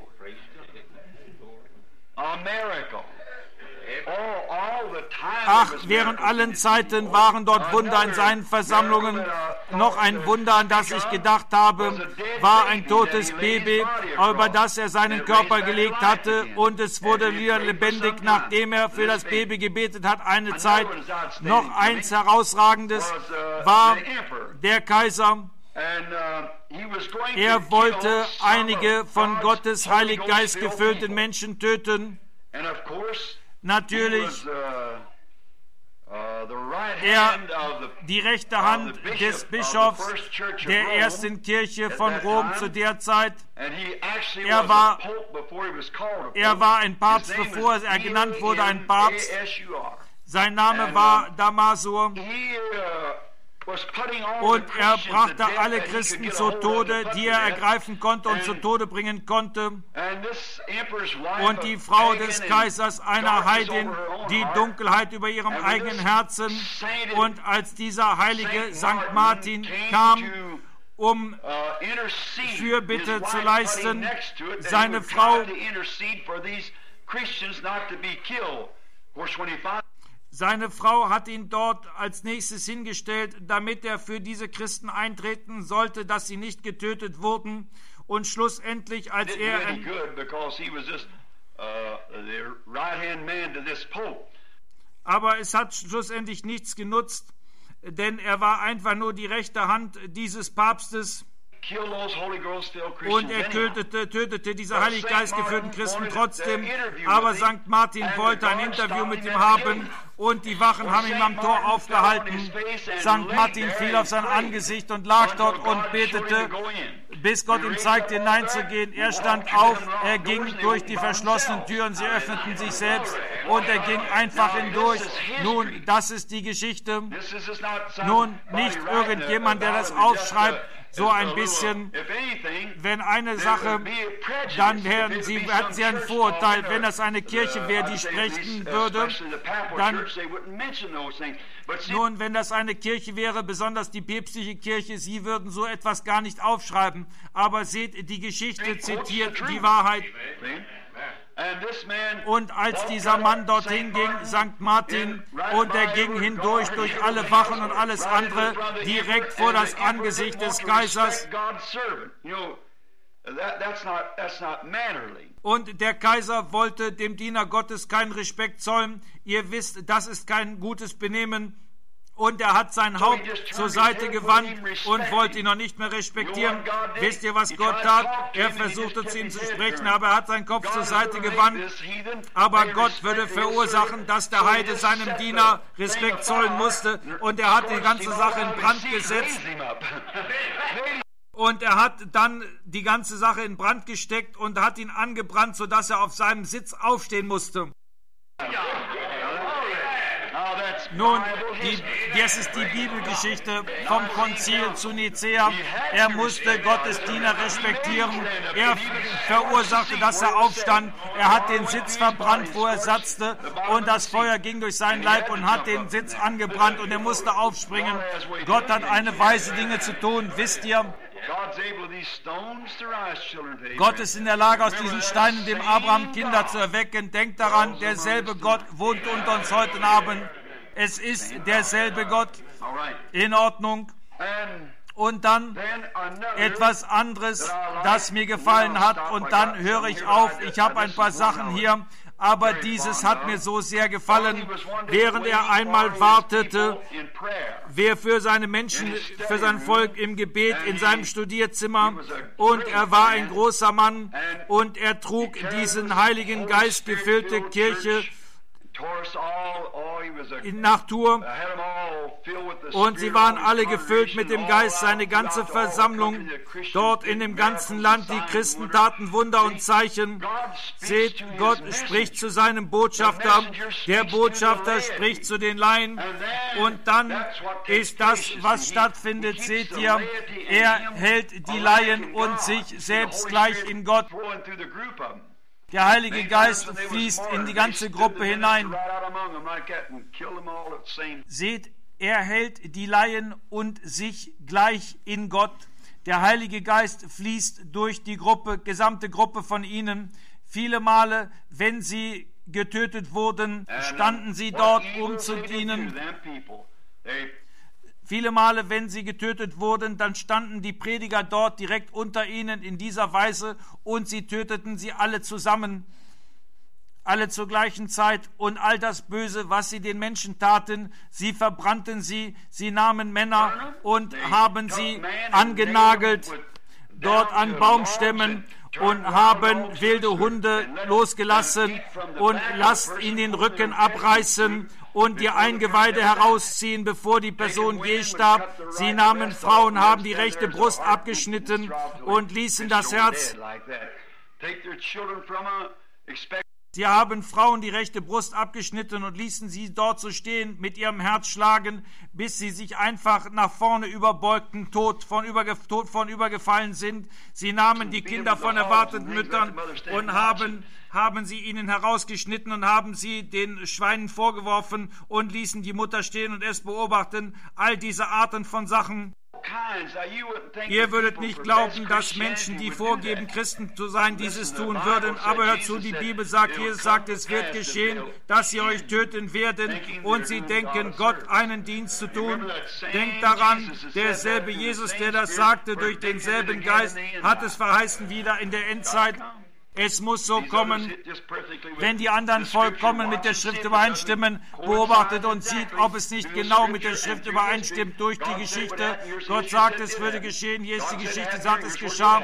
A miracle. Ach, während allen Zeiten waren dort Wunder in seinen Versammlungen. Noch ein Wunder, an das ich gedacht habe, war ein totes Baby, über das er seinen Körper gelegt hatte, und es wurde wieder lebendig, nachdem er für das Baby gebetet hat, eine Zeit. Noch eins Herausragendes war der Kaiser. Er wollte einige von Gottes Heiliggeist gefüllten Menschen töten. Natürlich, die rechte Hand des Bischofs der ersten Kirche von Rom zu der Zeit. Er war ein Papst, bevor er genannt wurde, ein Papst. Sein Name war Damasur. Und er brachte alle Christen zu Tode, die er ergreifen konnte und zu Tode bringen konnte. Und die Frau des Kaisers, eine Heidin, die Dunkelheit über ihrem eigenen Herzen. Und als dieser heilige St. Martin kam, um Fürbitte zu leisten, seine Frau hat ihn dort als nächstes hingestellt, damit er für diese Christen eintreten sollte, dass sie nicht getötet wurden. Und schlussendlich, als er... Aber es hat schlussendlich nichts genutzt, denn er war einfach nur die rechte Hand dieses Papstes. Und er tötete diese heiliggeistgeführten Christen trotzdem. Aber St. Martin wollte ein Interview mit ihm haben und die Wachen haben ihn am Tor aufgehalten. St. Martin fiel auf sein Angesicht und lag dort und betete, bis Gott ihm zeigte, hineinzugehen. Er stand auf, er ging durch die verschlossenen Türen, sie öffneten sich selbst und er ging einfach hindurch. Nun, das ist die Geschichte. Nun, nicht irgendjemand, der das aufschreibt, so ein bisschen, wenn eine Sache, dann hätten sie ein Vorurteil, wenn das eine Kirche wäre, die sprechen würde, dann, nun, wenn das eine Kirche wäre, besonders die päpstliche Kirche, sie würden so etwas gar nicht aufschreiben, aber seht, die Geschichte zitiert die Wahrheit. Und als dieser Mann dorthin ging, St. Martin, und er ging hindurch durch alle Wachen und alles andere, direkt vor das Angesicht des Kaisers. Und der Kaiser wollte dem Diener Gottes keinen Respekt zollen. Ihr wisst, das ist kein gutes Benehmen. Und er hat sein Haupt zur Seite gewandt und wollte ihn noch nicht mehr respektieren. Wisst ihr, was Gott tat? Er versuchte zu ihm zu sprechen, aber er hat seinen Kopf zur Seite gewandt. Aber Gott würde verursachen, dass der Heide seinem Diener Respekt zollen musste. Und er hat die ganze Sache in Brand gesetzt. Und er hat dann die ganze Sache in Brand gesteckt und hat ihn angebrannt, sodass er auf seinem Sitz aufstehen musste. Nun, das ist die Bibelgeschichte vom Konzil zu Nicäa. Er musste Gottes Diener respektieren. Er verursachte, dass er aufstand. Er hat den Sitz verbrannt, wo er satzte. Und das Feuer ging durch seinen Leib und hat den Sitz angebrannt. Und er musste aufspringen. Gott hat eine Weise, Dinge zu tun. Wisst ihr? Gott ist in der Lage, aus diesen Steinen dem Abraham Kinder zu erwecken. Denkt daran, derselbe Gott wohnt unter uns heute Abend. Es ist derselbe Gott. In Ordnung. Und dann etwas anderes, das mir gefallen hat. Und dann höre ich auf. Ich habe ein paar Sachen hier. Aber dieses hat mir so sehr gefallen, während er einmal wartete, wer für seine Menschen, für sein Volk im Gebet in seinem Studierzimmer. Und er war ein großer Mann und er trug diesen Heiligen Geist gefüllte Kirche nach Tours, und sie waren alle gefüllt mit dem Geist, seine ganze Versammlung dort in dem ganzen Land. Die Christen taten Wunder und Zeichen. Seht, Gott spricht zu seinem Botschafter, der Botschafter spricht zu den Laien, und dann ist das, was stattfindet. Seht ihr, er hält die Laien und sich selbst gleich in Gott. Der Heilige Geist fließt in die ganze Gruppe hinein. Seht, er hält die Laien und sich gleich in Gott. Der Heilige Geist fließt durch die Gruppe, gesamte Gruppe von ihnen. Viele Male, wenn sie getötet wurden, standen sie dort, um zu dienen. Viele Male, wenn sie getötet wurden, dann standen die Prediger dort direkt unter ihnen in dieser Weise und sie töteten sie alle zusammen, alle zur gleichen Zeit. Und all das Böse, was sie den Menschen taten, sie verbrannten sie, sie nahmen Männer und haben sie angenagelt dort an Baumstämmen und haben wilde Hunde losgelassen und lasst ihn den Rücken abreißen und die Eingeweide herausziehen, bevor die Person je starb. Sie nahmen Frauen, haben die rechte Brust abgeschnitten und ließen das Herz. Sie haben Frauen die rechte Brust abgeschnitten und ließen sie dort so stehen, mit ihrem Herz schlagen, bis sie sich einfach nach vorne überbeugten, tot von übergefallen sind. Sie nahmen die Kinder von erwarteten Müttern und haben sie ihnen herausgeschnitten und haben sie den Schweinen vorgeworfen und ließen die Mutter stehen und es beobachten. All diese Arten von Sachen. Ihr würdet nicht glauben, dass Menschen, die vorgeben, Christen zu sein, dieses tun würden. Aber hört zu, die Bibel sagt, Jesus sagt, es wird geschehen, dass sie euch töten werden und sie denken, Gott einen Dienst zu tun. Denkt daran, derselbe Jesus, der das sagte, durch denselben Geist, hat es verheißen wieder in der Endzeit. Es muss so kommen, wenn die anderen vollkommen mit der Schrift übereinstimmen, beobachtet und sieht, ob es nicht genau mit der Schrift übereinstimmt durch die Geschichte. Gott sagt, es würde geschehen, hier ist die Geschichte, sagt, es geschah.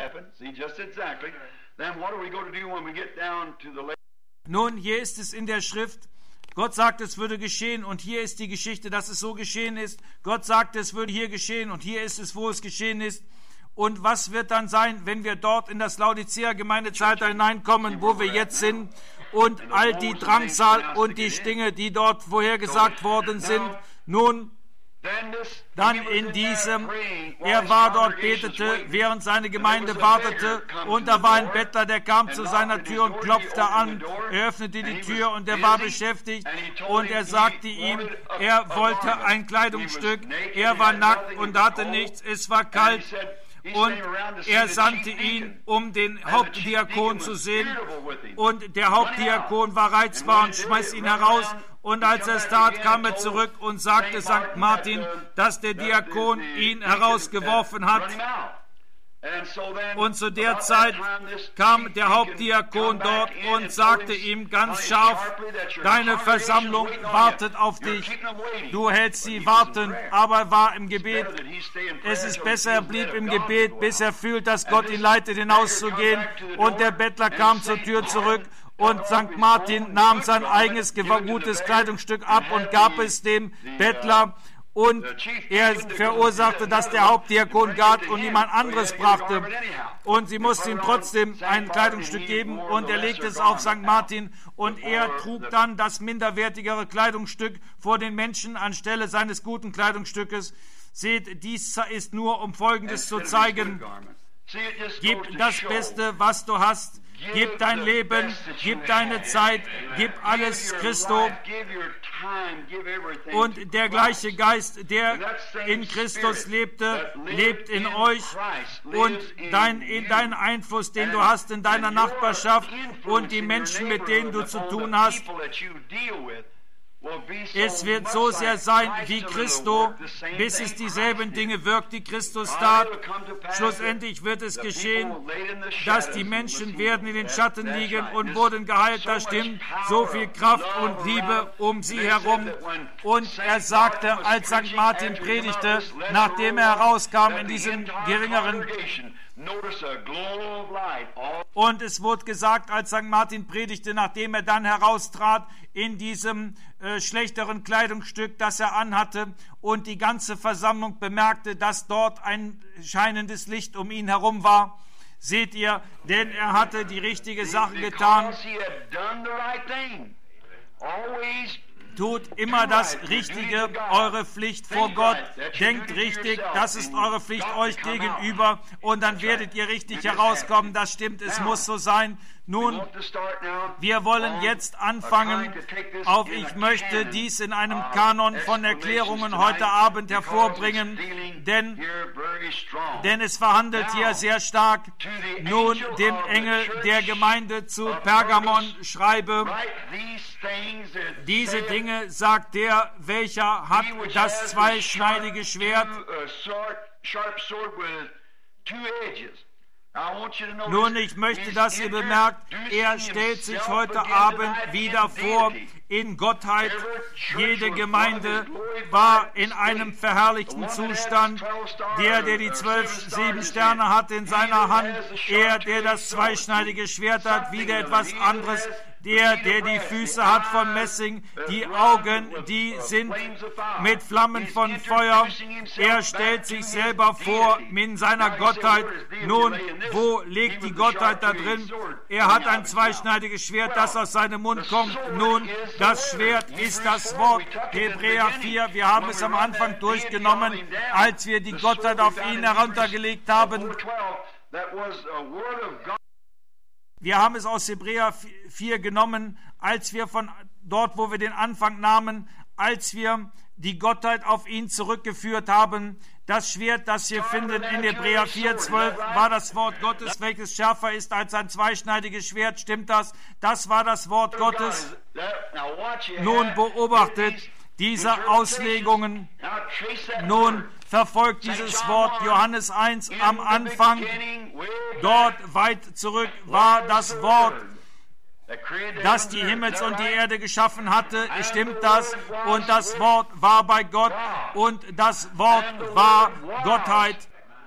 Nun, hier ist es in der Schrift, Gott sagt, es würde geschehen und hier ist die Geschichte, dass es so geschehen ist. Gott sagt, es würde hier geschehen und hier ist es, wo es geschehen ist. Und was wird dann sein, wenn wir dort in das Laodicea-Gemeindezeitalter hineinkommen, wo wir jetzt sind, und all die Drangsal und die Dinge, die dort vorhergesagt worden sind? Nun, dann in diesem, er war dort, betete, während seine Gemeinde wartete, und da war ein Bettler, der kam zu seiner Tür und klopfte an, er öffnete die Tür und er war beschäftigt und er sagte ihm, er wollte ein Kleidungsstück, er war nackt und hatte nichts, es war kalt. Und er sandte ihn, um den Hauptdiakon zu sehen. Und der Hauptdiakon war reizbar und schmeiß ihn heraus. Und als er es tat, kam er zurück und sagte St. Martin, dass der Diakon ihn herausgeworfen hat. Und zu der Zeit kam der Hauptdiakon dort und sagte ihm ganz scharf, deine Versammlung wartet auf dich. Du hältst sie warten, aber er war im Gebet. Es ist besser, er blieb im Gebet, bis er fühlt, dass Gott ihn leitet, hinauszugehen. Und der Bettler kam zur Tür zurück. Und St. Martin nahm sein eigenes gutes Kleidungsstück ab und gab es dem Bettler. Und er verursachte, dass der Hauptdiakon gab und niemand anderes brachte. Und sie mussten ihm trotzdem ein Kleidungsstück geben und er legte es auf St. Martin und er trug dann das minderwertigere Kleidungsstück vor den Menschen anstelle seines guten Kleidungsstückes. Seht, dies ist nur, um Folgendes zu zeigen. Gib das Beste, was du hast. Gib dein Leben, gib deine Zeit, gib alles Christo. Und der gleiche Geist, der in Christus lebte, lebt in euch. Und dein Einfluss, den du hast in deiner Nachbarschaft und die Menschen, mit denen du zu tun hast, es wird so sehr sein wie Christo, bis es dieselben Dinge wirkt, die Christus tat. Schlussendlich wird es geschehen, dass die Menschen werden in den Schatten liegen und wurden geheilt. Da stimmt so viel Kraft und Liebe um sie herum. Und er sagte, als St. Martin predigte, nachdem er herauskam in diesem geringeren. Und es wurde gesagt, als St. Martin predigte, nachdem er dann heraustrat in diesem schlechteren Kleidungsstück, das er anhatte, und die ganze Versammlung bemerkte, dass dort ein scheinendes Licht um ihn herum war. Seht ihr, denn er hatte die richtige Sache getan. Tut immer das Richtige, eure Pflicht vor Gott. Denkt richtig, das ist eure Pflicht euch gegenüber und dann werdet ihr richtig herauskommen. Das stimmt, es muss so sein. Nun, wir wollen jetzt anfangen ich möchte dies in einem Kanon von Erklärungen heute Abend hervorbringen, denn es verhandelt hier sehr stark. Nun, dem Engel der Gemeinde zu Pergamon schreibe, diese Dinge sagt der, welcher hat das zweischneidige Schwert. Nun, ich möchte, dass ihr bemerkt, er stellt sich heute Abend wieder vor in Gottheit. Jede Gemeinde war in einem verherrlichten Zustand. Der die 12 Sterne hat in seiner Hand, der das zweischneidige Schwert hat, wieder etwas anderes. Der die Füße hat von Messing, die Augen, die sind mit Flammen von Feuer. Er stellt sich selber vor in seiner Gottheit. Nun, wo liegt die Gottheit da drin? Er hat ein zweischneidiges Schwert, das aus seinem Mund kommt. Nun, das Schwert ist das Wort. Hebräer 4, wir haben es am Anfang durchgenommen, als wir die Gottheit auf ihn heruntergelegt haben. Wir haben es aus Hebräer 4 genommen, als wir von dort, wo wir den Anfang nahmen, als wir die Gottheit auf ihn zurückgeführt haben. Das Schwert, das wir finden in Hebräer 4,12, war das Wort Gottes, welches schärfer ist als ein zweischneidiges Schwert. Stimmt das? Das war das Wort Gottes. Nun beobachtet diese Auslegungen. Nun verfolgt dieses Wort Johannes 1 am Anfang. Dort weit zurück war das Wort, das die Himmels und die Erde geschaffen hatte. Stimmt das? Und das Wort war bei Gott und das Wort war Gottheit.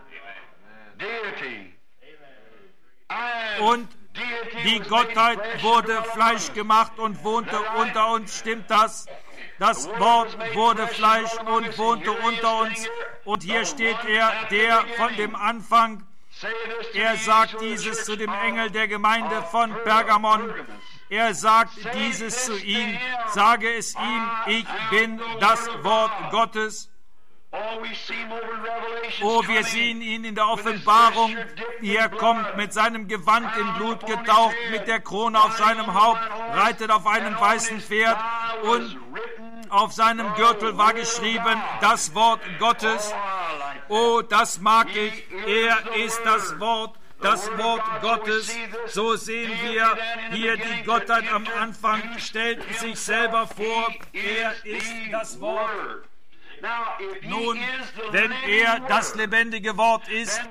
Und die Gottheit wurde Fleisch gemacht und wohnte unter uns. Stimmt das? Das Wort wurde Fleisch und wohnte unter uns. Und hier steht er, der von dem Anfang. Er sagt dieses zu dem Engel der Gemeinde von Pergamon. Er sagt dieses zu ihm, sage es ihm, ich bin das Wort Gottes. Oh, wir sehen ihn in der Offenbarung, wie er kommt mit seinem Gewand in Blut getaucht, mit der Krone auf seinem Haupt, reitet auf einem weißen Pferd und auf seinem Gürtel war geschrieben, das Wort Gottes. Oh, das mag ich. Er ist das Wort Gottes. So sehen wir hier die Gottheit am Anfang, stellt sich selber vor. Er ist das Wort. Nun, wenn er das lebendige Wort ist,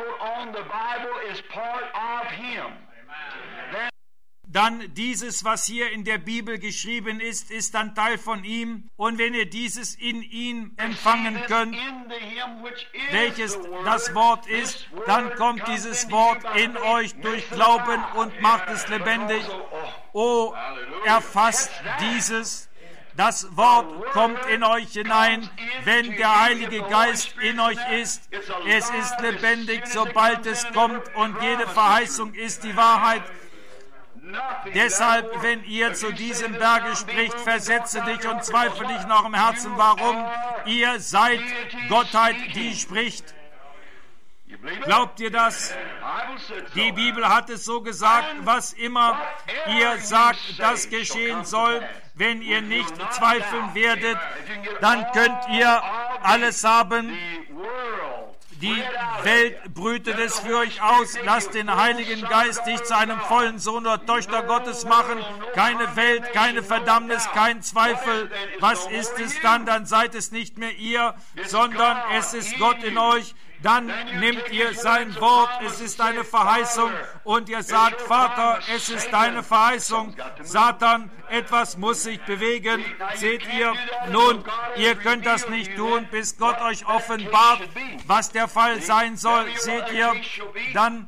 dann dieses, was hier in der Bibel geschrieben ist, ist dann Teil von ihm. Und wenn ihr dieses in ihm empfangen könnt, welches das Wort ist, dann kommt dieses Wort in euch durch Glauben und macht es lebendig. Oh, erfasst dieses. Das Wort kommt in euch hinein, wenn der Heilige Geist in euch ist. Es ist lebendig, sobald es kommt, und jede Verheißung ist die Wahrheit. Deshalb, wenn ihr zu diesem Berge spricht, versetze dich und zweifle dich noch im Herzen. Warum? Ihr seid Gottheit, die spricht. Glaubt ihr das? Die Bibel hat es so gesagt, was immer ihr sagt, das geschehen soll. Wenn ihr nicht zweifeln werdet, dann könnt ihr alles haben. Die Welt brütet es für euch aus. Lasst den Heiligen Geist dich zu einem vollen Sohn oder Tochter Gottes machen. Keine Welt, keine Verdammnis, kein Zweifel. Was ist es dann? Dann seid es nicht mehr ihr, sondern es ist Gott in euch. Dann nehmt ihr sein Wort, es ist eine Verheißung, und ihr sagt, Vater, es ist deine Verheißung. Satan, etwas muss sich bewegen. Seht ihr? Nun, ihr könnt das nicht tun, bis Gott euch offenbart, was der Fall sein soll. Seht ihr? Dann,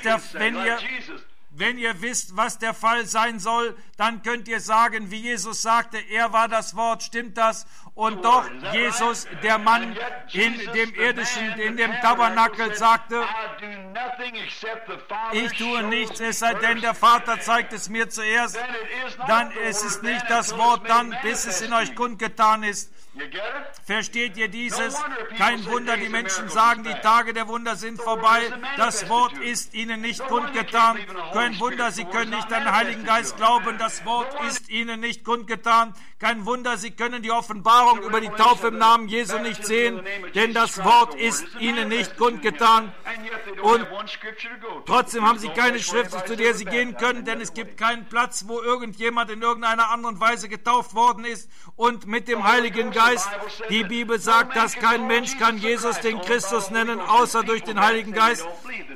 wenn ihr wisst, was der Fall sein soll, dann könnt ihr sagen, wie Jesus sagte, er war das Wort. Stimmt das? Und doch, Jesus, der Mann in dem irdischen, in dem Tabernakel, sagte, ich tue nichts, es sei denn, der Vater zeigt es mir zuerst. Dann ist es nicht das Wort dann, bis es in euch kundgetan ist. Versteht ihr dieses? Kein Wunder, die Menschen sagen, die Tage der Wunder sind vorbei. Das Wort ist ihnen nicht kundgetan. Kein Wunder, sie können nicht an den Heiligen Geist glauben. Das Wort ist ihnen nicht kundgetan. Kein Wunder, sie können die Offenbarung über die Taufe im Namen Jesu nicht sehen, denn das Wort ist ihnen nicht kundgetan. Und trotzdem haben sie keine Schrift, zu der sie gehen können, denn es gibt keinen Platz, wo irgendjemand in irgendeiner anderen Weise getauft worden ist und mit dem Heiligen Geist. Die Bibel sagt, dass kein Mensch kann Jesus den Christus nennen, außer durch den Heiligen Geist.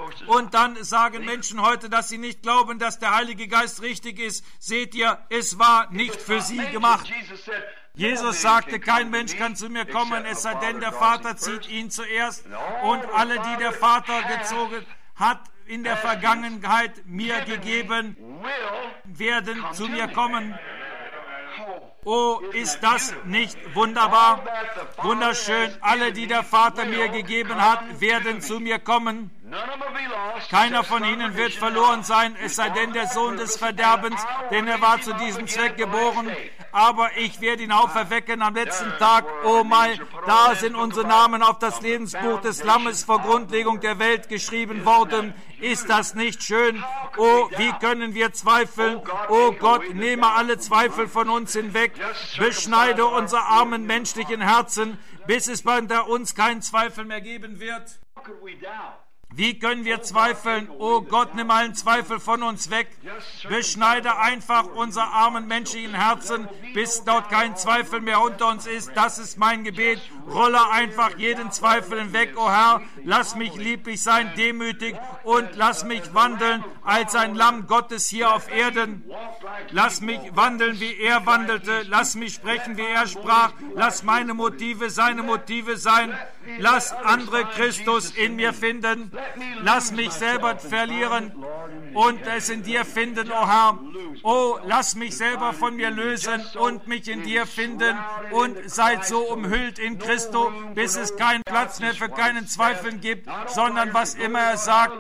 Und dann sagen Menschen heute, dass sie nicht glauben, dass der Heilige Geist richtig ist. Seht ihr, es war nicht für sie gemacht. Jesus sagte, kein Mensch kann zu mir kommen, es sei denn, der Vater zieht ihn zuerst. Und alle, die der Vater gezogen hat, in der Vergangenheit mir gegeben, werden zu mir kommen. Oh, ist das nicht wunderbar? Wunderschön. Alle, die der Vater mir gegeben hat, werden zu mir kommen. Keiner von ihnen wird verloren sein, es sei denn der Sohn des Verderbens, denn er war zu diesem Zweck geboren. Aber ich werde ihn auferwecken am letzten Tag. Oh mein, da sind unsere Namen auf das Lebensbuch des Lammes vor Grundlegung der Welt geschrieben worden. Ist das nicht schön? Oh, wie können wir zweifeln? Oh Gott, nehme alle Zweifel von uns hinweg. Beschneide unsere armen menschlichen Herzen, bis es bei uns keinen Zweifel mehr geben wird. Wie können wir zweifeln? Oh Gott, nimm allen Zweifel von uns weg. Beschneide einfach unsere armen menschlichen Herzen, bis dort kein Zweifel mehr unter uns ist. Das ist mein Gebet. Rolle einfach jeden Zweifel hinweg, oh Herr. Lass mich lieblich sein, demütig und lass mich wandeln als ein Lamm Gottes hier auf Erden. Lass mich wandeln, wie er wandelte. Lass mich sprechen, wie er sprach. Lass meine Motive seine Motive sein. Lass andere Christus in mir finden. Lass mich selber verlieren und es in dir finden, o Herr. Oh, lass mich selber von mir lösen und mich in dir finden und seid so umhüllt in Christo, bis es keinen Platz mehr für keinen Zweifeln gibt, sondern was immer er sagt.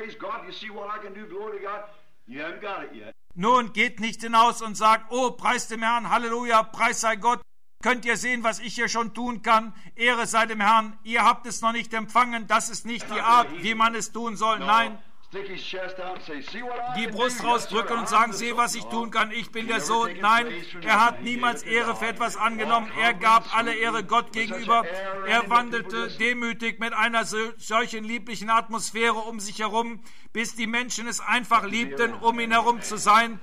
Nun geht nicht hinaus und sagt, oh, preis dem Herrn, Halleluja, preis sei Gott. Könnt ihr sehen, was ich hier schon tun kann? Ehre sei dem Herrn. Ihr habt es noch nicht empfangen. Das ist nicht die Art, wie man es tun soll. Nein. Die Brust rausdrücken und sagen, seht, was ich tun kann. Ich bin der Sohn. Nein, er hat niemals Ehre für etwas angenommen. Er gab alle Ehre Gott gegenüber. Er wandelte demütig mit einer solchen lieblichen Atmosphäre um sich herum, bis die Menschen es einfach liebten, um ihn herum zu sein.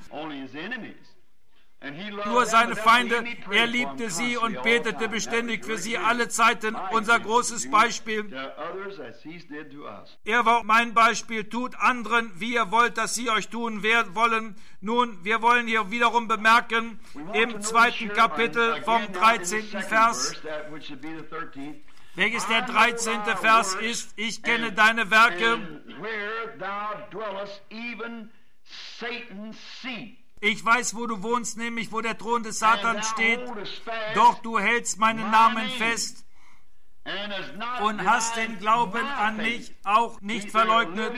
Nur seine Feinde, er liebte sie und betete beständig für sie alle Zeiten. Unser großes Beispiel. Er war mein Beispiel. Tut anderen, wie ihr wollt, dass sie euch tun wollen. Nun, wir wollen hier wiederum bemerken, im 2. Kapitel vom 13. Vers, welches der 13. Vers ist, ich kenne deine Werke. Ich weiß, wo du wohnst, nämlich wo der Thron des Satans steht. Doch du hältst meinen Namen fest und hast den Glauben an mich auch nicht verleugnet.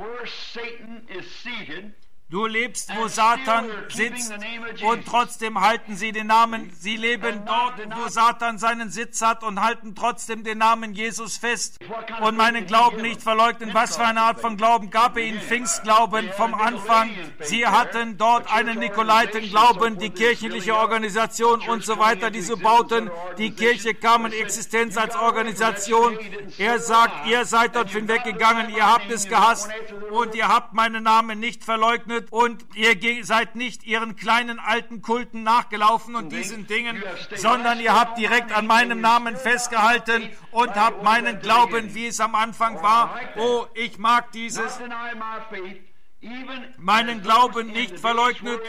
Du lebst, wo Satan sitzt, und trotzdem halten sie den Namen. Sie leben dort, wo Satan seinen Sitz hat, und halten trotzdem den Namen Jesus fest und meinen Glauben nicht verleugnen. Was für eine Art von Glauben gab er ihnen? Pfingstglauben vom Anfang. Sie hatten dort einen Nikolaitenglauben, die kirchliche Organisation und so weiter, die so bauten. Die Kirche kam in Existenz als Organisation. Er sagt, ihr seid dort hinweggegangen, ihr habt es gehasst und ihr habt meinen Namen nicht verleugnet. Und ihr seid nicht ihren kleinen alten Kulten nachgelaufen und diesen Dingen, sondern ihr habt direkt an meinem Namen festgehalten und habt meinen Glauben, wie es am Anfang war. Oh, ich mag dieses. Meinen Glauben nicht verleugnet.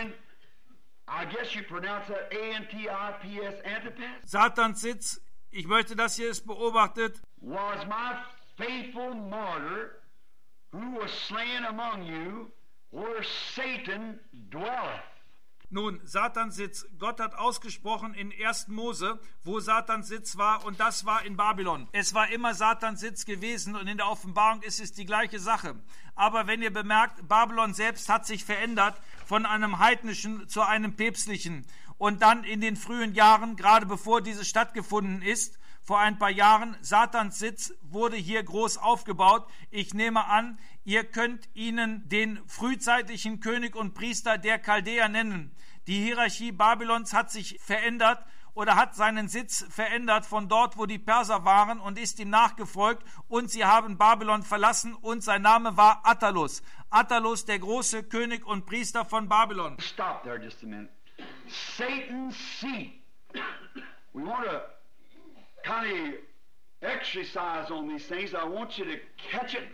Satans Sitz, ich möchte, dass ihr es beobachtet. Was my faithful martyr, who was slain among you, where Satan dwelleth. Nun, Satans Sitz. Gott hat ausgesprochen in 1. Mose, wo Satans Sitz war, und das war in Babylon. Es war immer Satans Sitz gewesen, und in der Offenbarung ist es die gleiche Sache. Aber wenn ihr bemerkt, Babylon selbst hat sich verändert von einem heidnischen zu einem päpstlichen. Und dann in den frühen Jahren, gerade bevor dieses stattgefunden ist, vor ein paar Jahren, Satans Sitz wurde hier groß aufgebaut. Ich nehme an, ihr könnt ihnen den frühzeitlichen König und Priester der Chaldäer nennen. Die Hierarchie Babylons hat sich verändert oder hat seinen Sitz verändert von dort, wo die Perser waren, und ist ihm nachgefolgt, und sie haben Babylon verlassen, und sein Name war Attalus. Attalus, der große König und Priester von Babylon. Stop there just a minute. Satan's seat. We want to kind of exercise on these things. I want you to catch it.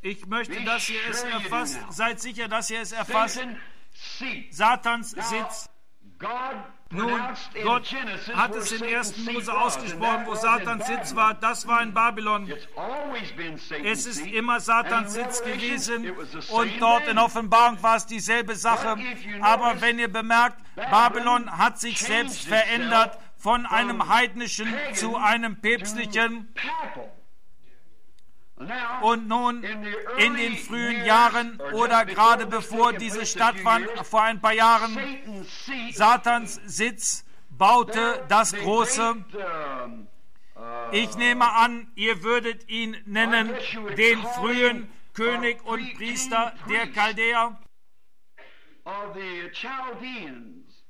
Ich möchte, dass ihr es erfasst. Seid sicher, dass ihr es erfasst. Satan's seat. Satans Sitz. God Nun, pronounced in Gott Genesis hat where es in Satan's 1. seat Mose was, and ausgesprochen, that wo was Satans in Sitz Babylon. war. Das war in Babylon. It's always been Satan's Es ist seat. immer Satans And in Sitz Revelation, gewesen it was the und same dort thing. in Offenbarung war es dieselbe Sache. Aber wenn ihr bemerkt, Babylon hat sich selbst verändert von einem heidnischen zu einem päpstlichen. Papal. Now, Und nun in den frühen Jahren oder gerade bevor diese stattfand, vor ein paar Jahren, Satan's seat, Satans Sitz baute das Große. Ich nehme an, ihr würdet ihn nennen, den frühen König und Priester der Chaldäer. of the Chaldeans,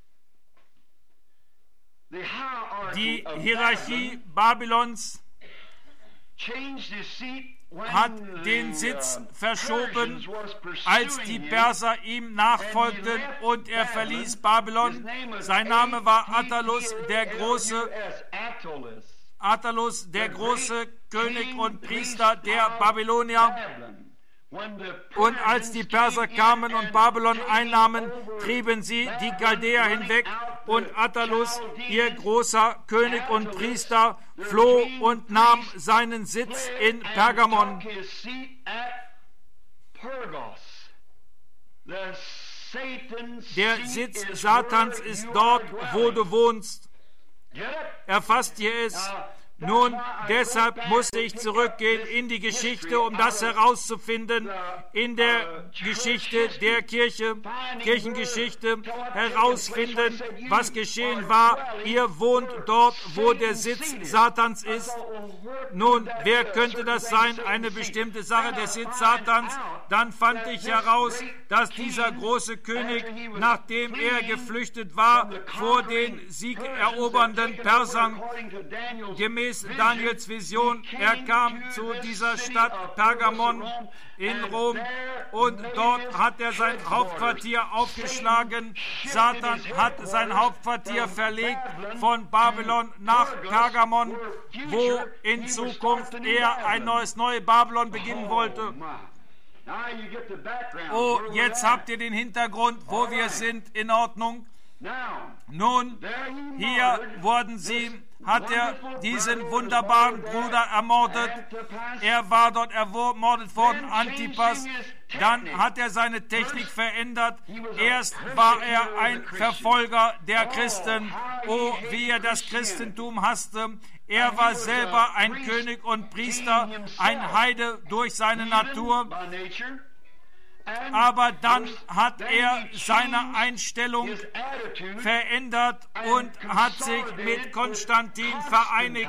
the hierarchy Die of Hierarchie Babylon Babylons changed his seat when hat the, den Sitz verschoben, Persians was pursuing als die him. Perser ihm nachfolgten und er verließ Babylon. Sein Name war Attalus der Große, Attalus der große König und Priester der Babylonier. Und als die Perser kamen und Babylon einnahmen, trieben sie die Chaldäer hinweg und Attalus, ihr großer König und Priester, floh und nahm seinen Sitz in Pergamon. Der Sitz Satans ist dort, wo du wohnst. Erfasst ihr es? Nun, deshalb musste ich zurückgehen in die Geschichte, um das herauszufinden, in der Geschichte der Kirche, Kirchengeschichte, herausfinden, was geschehen war. Ihr wohnt dort, wo der Sitz Satans ist. Nun, wer könnte das sein? Eine bestimmte Sache, der Sitz Satans. Dann fand ich heraus, dass dieser große König, nachdem er geflüchtet war vor den siegerobernden Persern, gemäß Daniels Vision, er kam zu dieser Stadt Pergamon in Rom und dort hat er sein Hauptquartier aufgeschlagen. Satan hat sein Hauptquartier verlegt von Babylon nach Pergamon, wo in Zukunft er ein neue Babylon beginnen wollte. Oh, jetzt habt ihr den Hintergrund, wo wir sind, in Ordnung. Nun, hier hat er diesen wunderbaren Bruder ermordet. Er war dort ermordet worden, Antipas. Dann hat er seine Technik verändert. Erst war er ein Verfolger der Christen. Oh, wie er das Christentum hasste. Er war selber ein König und Priester, ein Heide durch seine Natur. Aber dann hat er seine Einstellung verändert und hat sich mit Konstantin vereinigt.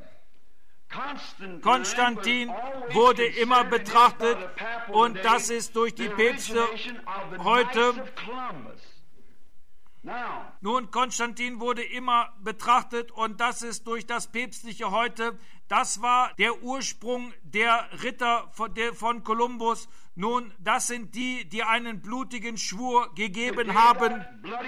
Konstantin wurde immer betrachtet und das ist durch die Päpste heute. Nun, Konstantin wurde immer betrachtet und das ist durch das Päpstliche heute. Das war der Ursprung der Ritter von Kolumbus. Nun, das sind die, die einen blutigen Schwur gegeben haben.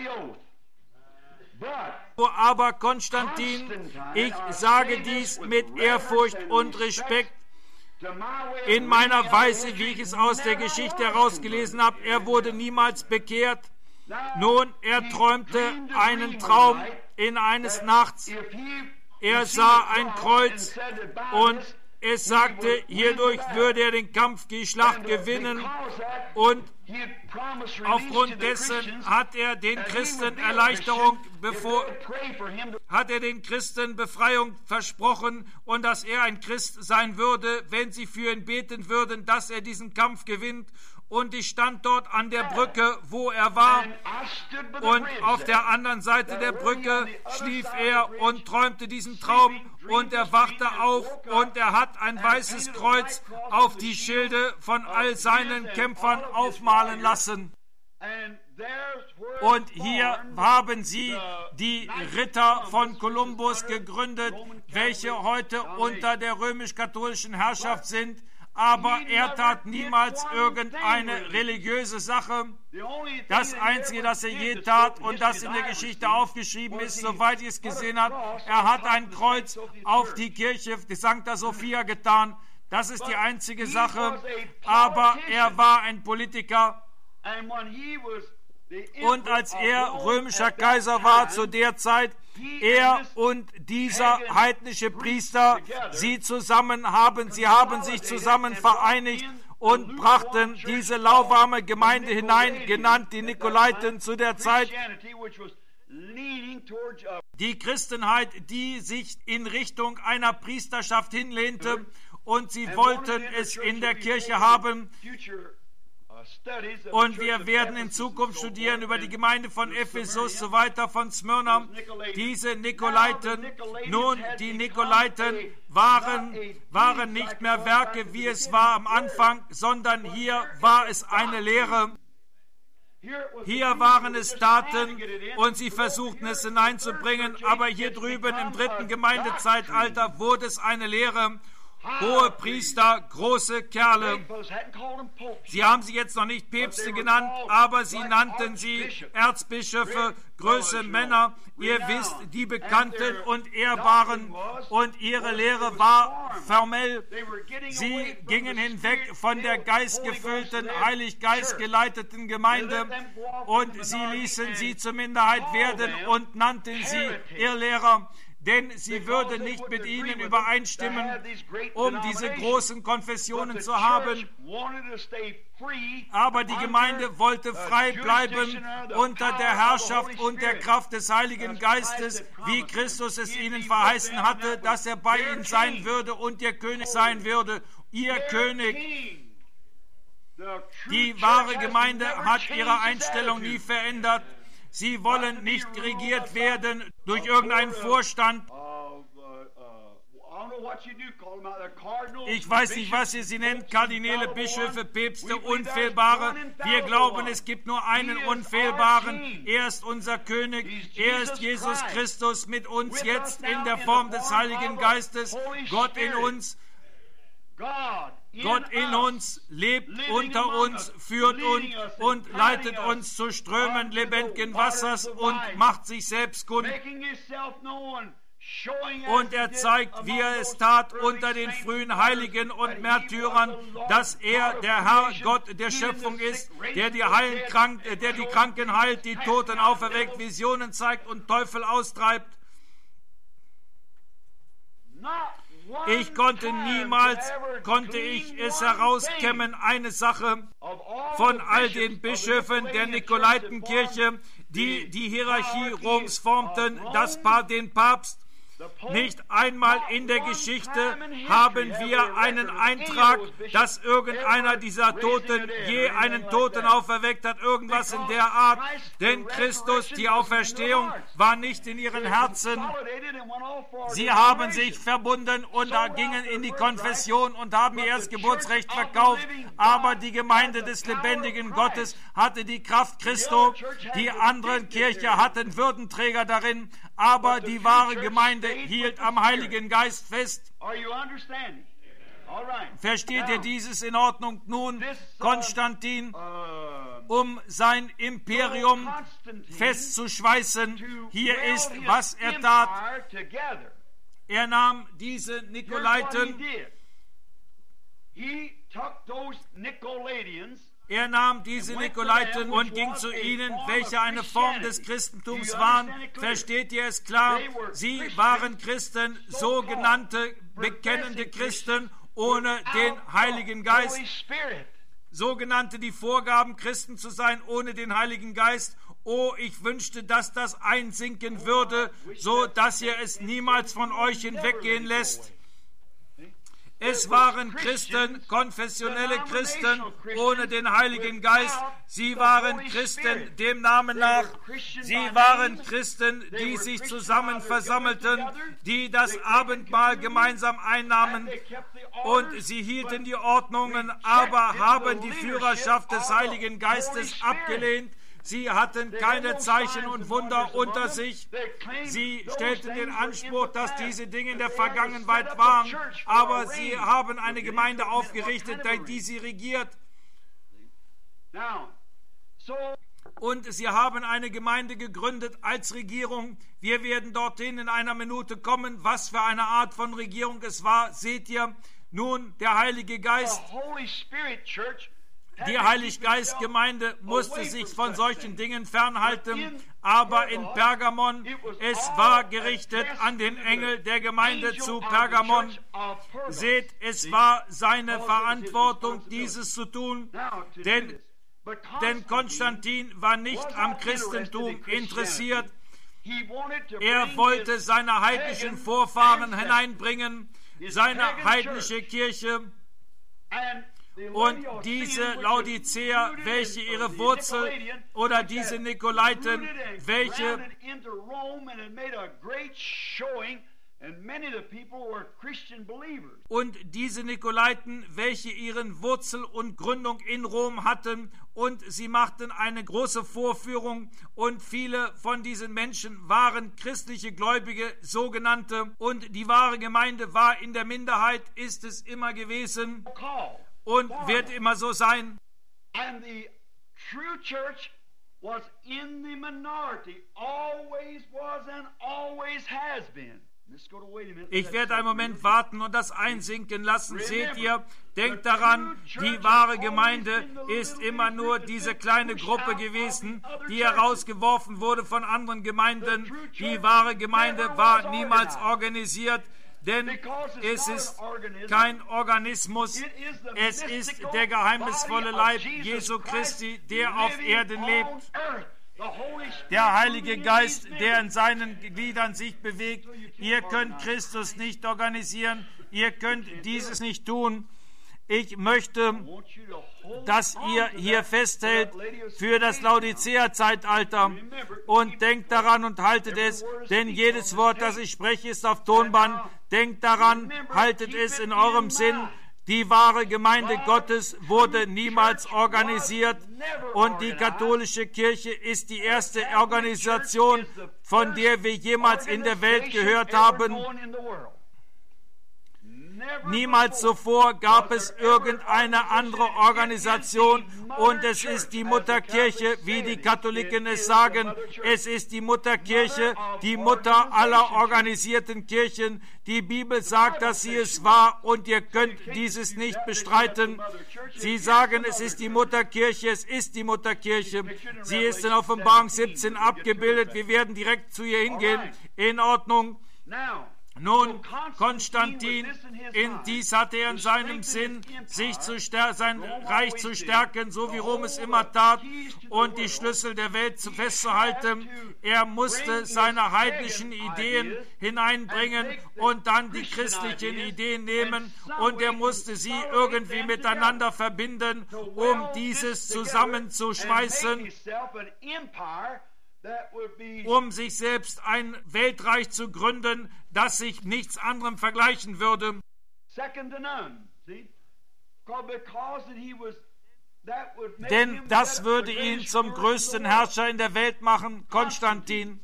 Aber Konstantin, ich sage dies mit Ehrfurcht und Respekt, in meiner Weise, wie ich es aus der Geschichte herausgelesen habe, er wurde niemals bekehrt. Nun, er träumte einen Traum in eines Nachts. Er sah ein Kreuz und es sagte, hierdurch würde er den Kampf, die Schlacht gewinnen. Und aufgrund dessen hat er den Christen Befreiung versprochen und dass er ein Christ sein würde, wenn sie für ihn beten würden, dass er diesen Kampf gewinnt. Und ich stand dort an der Brücke, wo er war. Und auf der anderen Seite der Brücke schlief er und träumte diesen Traum. Und er wachte auf und er hat ein weißes Kreuz auf die Schilde von all seinen Kämpfern aufmalen lassen. Und hier haben sie die Ritter von Kolumbus gegründet, welche heute unter der römisch-katholischen Herrschaft sind. Aber er tat niemals irgendeine religiöse Sache. Das Einzige, das er je tat und das in der Geschichte aufgeschrieben ist, soweit ich es gesehen habe, er hat ein Kreuz auf die Kirche der Sancta Sophia getan. Das ist die einzige Sache. Aber er war ein Politiker. Und als er römischer Kaiser war zu der Zeit, er und dieser heidnische Priester, sie haben sich zusammen vereinigt und brachten diese lauwarme Gemeinde hinein, genannt die Nikolaiten zu der Zeit. Die Christenheit, die sich in Richtung einer Priesterschaft hinlehnte, und sie wollten es in der Kirche haben. Und wir werden in Zukunft studieren über die Gemeinde von Ephesus, so weiter, von Smyrna. Diese Nikolaiten, nun, die Nikolaiten waren nicht mehr Werke, wie es war am Anfang, sondern hier war es eine Lehre. Hier waren es Taten und sie versuchten es hineinzubringen, aber hier drüben im 3. Gemeindezeitalter wurde es eine Lehre. Hohe Priester, große Kerle. Sie haben sie jetzt noch nicht Päpste genannt, aber sie nannten sie Erzbischöfe, große Männer. Ihr wisst, die Bekannten und Ehrbaren, und ihre Lehre war formell. Sie gingen hinweg von der geistgefüllten, heilig-geist-geleiteten Gemeinde und sie ließen sie zur Minderheit werden und nannten sie Irrlehrer. Denn sie würde nicht mit ihnen übereinstimmen, um diese großen Konfessionen zu haben. Aber die Gemeinde wollte frei bleiben unter der Herrschaft und der Kraft des Heiligen Geistes, wie Christus es ihnen verheißen hatte, dass er bei ihnen sein würde und ihr König sein würde, ihr König. Die wahre Gemeinde hat ihre Einstellung nie verändert. Sie wollen nicht regiert werden durch irgendeinen Vorstand. Ich weiß nicht, was ihr sie nennt, Kardinäle, Bischöfe, Päpste, Unfehlbare. Wir glauben, es gibt nur einen Unfehlbaren. Er ist unser König. Er ist Jesus Christus mit uns jetzt in der Form des Heiligen Geistes. Gott in uns. Gott in uns, lebt unter uns, führt uns und leitet uns zu Strömen lebendigen Wassers und macht sich selbst kund. Und er zeigt, wie er es tat unter den frühen Heiligen und Märtyrern, dass er der Herr Gott der Schöpfung ist, der die Kranken heilt, die Toten auferweckt, Visionen zeigt und Teufel austreibt. Niemals konnte ich es herauskämmen, eine Sache von all den Bischöfen der Nikolaitenkirche, die die Hierarchie Roms formten, den Papst. Nicht einmal in der Geschichte haben wir einen Eintrag, dass irgendeiner dieser Toten je einen Toten auferweckt hat, irgendwas in der Art. Denn Christus, die Auferstehung, war nicht in ihren Herzen. Sie haben sich verbunden und gingen in die Konfession und haben ihr Erstgeburtsrecht verkauft. Aber die Gemeinde des lebendigen Gottes hatte die Kraft Christo. Die anderen Kirchen hatten Würdenträger darin. Aber die wahre Gemeinde hielt am Heiligen Geist fest. Versteht ihr dieses in Ordnung? Nun, Konstantin, um sein Imperium festzuschweißen, hier ist, was er tat. Er nahm diese Nikolaiten, und ging zu ihnen, welche eine Form des Christentums waren. Versteht ihr es klar? Sie waren Christen, sogenannte bekennende Christen ohne den Heiligen Geist. Sogenannte, die vorgaben, Christen zu sein ohne den Heiligen Geist. Oh, ich wünschte, dass das einsinken würde, so dass ihr es niemals von euch hinweggehen lässt. Es waren Christen, konfessionelle Christen ohne den Heiligen Geist. Sie waren Christen dem Namen nach. Sie waren Christen, die sich zusammen versammelten, die das Abendmahl gemeinsam einnahmen. Und sie hielten die Ordnungen, aber haben die Führerschaft des Heiligen Geistes abgelehnt. Sie hatten keine Zeichen und Wunder unter sich. Sie stellten den Anspruch, dass diese Dinge in der Vergangenheit waren, aber sie haben eine Gemeinde aufgerichtet, die sie regiert. Und sie haben eine Gemeinde gegründet als Regierung. Wir werden dorthin in einer Minute kommen. Was für eine Art von Regierung es war, seht ihr. Nun, der Heilige Geist, die Heiliggeistgemeinde musste sich von solchen Dingen fernhalten, aber in Pergamon, es war gerichtet an den Engel der Gemeinde zu Pergamon. Seht, es war seine Verantwortung, dieses zu tun, denn Konstantin war nicht am Christentum interessiert. Er wollte seine heidnischen Vorfahren hineinbringen, seine heidnische Kirche. Und diese Laodiceer, welche ihre Wurzel, oder diese Nikolaiten, welche ihren Wurzel und Gründung in Rom hatten, und sie machten eine große Vorführung, und viele von diesen Menschen waren christliche Gläubige, sogenannte, und die wahre Gemeinde war in der Minderheit, ist es immer gewesen und wird immer so sein. And the true church was in the minority, always was and always has been. Ich werde einen Moment warten und das einsinken lassen. Seht ihr, denkt daran, die wahre Gemeinde ist immer nur diese kleine Gruppe gewesen, die herausgeworfen wurde von anderen Gemeinden. Die wahre Gemeinde war niemals organisiert, denn es ist kein Organismus, es ist der geheimnisvolle Leib Jesu Christi, der auf Erden lebt. Der Heilige Geist, der in seinen Gliedern sich bewegt. Ihr könnt Christus nicht organisieren, ihr könnt dieses nicht tun. Ich möchte, dass ihr hier festhält für das Laodicea-Zeitalter und denkt daran und haltet es, denn jedes Wort, das ich spreche, ist auf Tonband. Denkt daran, haltet es in eurem Sinn. Die wahre Gemeinde Gottes wurde niemals organisiert, und die katholische Kirche ist die erste Organisation, von der wir jemals in der Welt gehört haben. Niemals zuvor gab es irgendeine andere Organisation, und es ist die Mutterkirche, wie die Katholiken es sagen. Es ist die Mutterkirche, die Mutter aller organisierten Kirchen. Die Bibel sagt, dass sie es war, und ihr könnt dieses nicht bestreiten. Sie sagen, es ist die Mutterkirche, es ist die Mutterkirche. Sie ist in Offenbarung 17 abgebildet. Wir werden direkt zu ihr hingehen. In Ordnung. Nun, Konstantin, dies hatte er in seinem Sinn, sein Reich zu stärken, so wie Rom es immer tat, und die Schlüssel der Welt festzuhalten. Er musste seine heidnischen Ideen hineinbringen und dann die christlichen Ideen nehmen, und er musste sie irgendwie miteinander verbinden, um dieses zusammenzuschmeißen, um sich selbst ein Weltreich zu gründen, das sich nichts anderem vergleichen würde. Denn das würde ihn zum größten Herrscher in der Welt machen, Konstantin.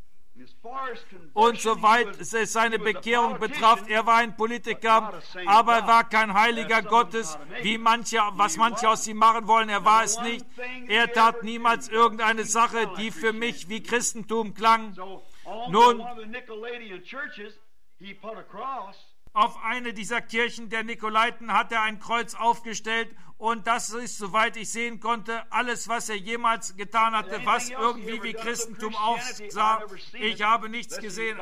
Und soweit es seine Bekehrung betraf, er war ein Politiker, aber er war kein Heiliger Gottes, was manche aus ihm machen wollen. Er war es nicht. Er tat niemals irgendeine Sache, die für mich wie Christentum klang. Nun, auf eine dieser Kirchen der Nikolaiten hat er ein Kreuz aufgestellt, und das ist, soweit ich sehen konnte, alles, was er jemals getan hatte, was irgendwie wie Christentum aussah. Ich habe nichts gesehen.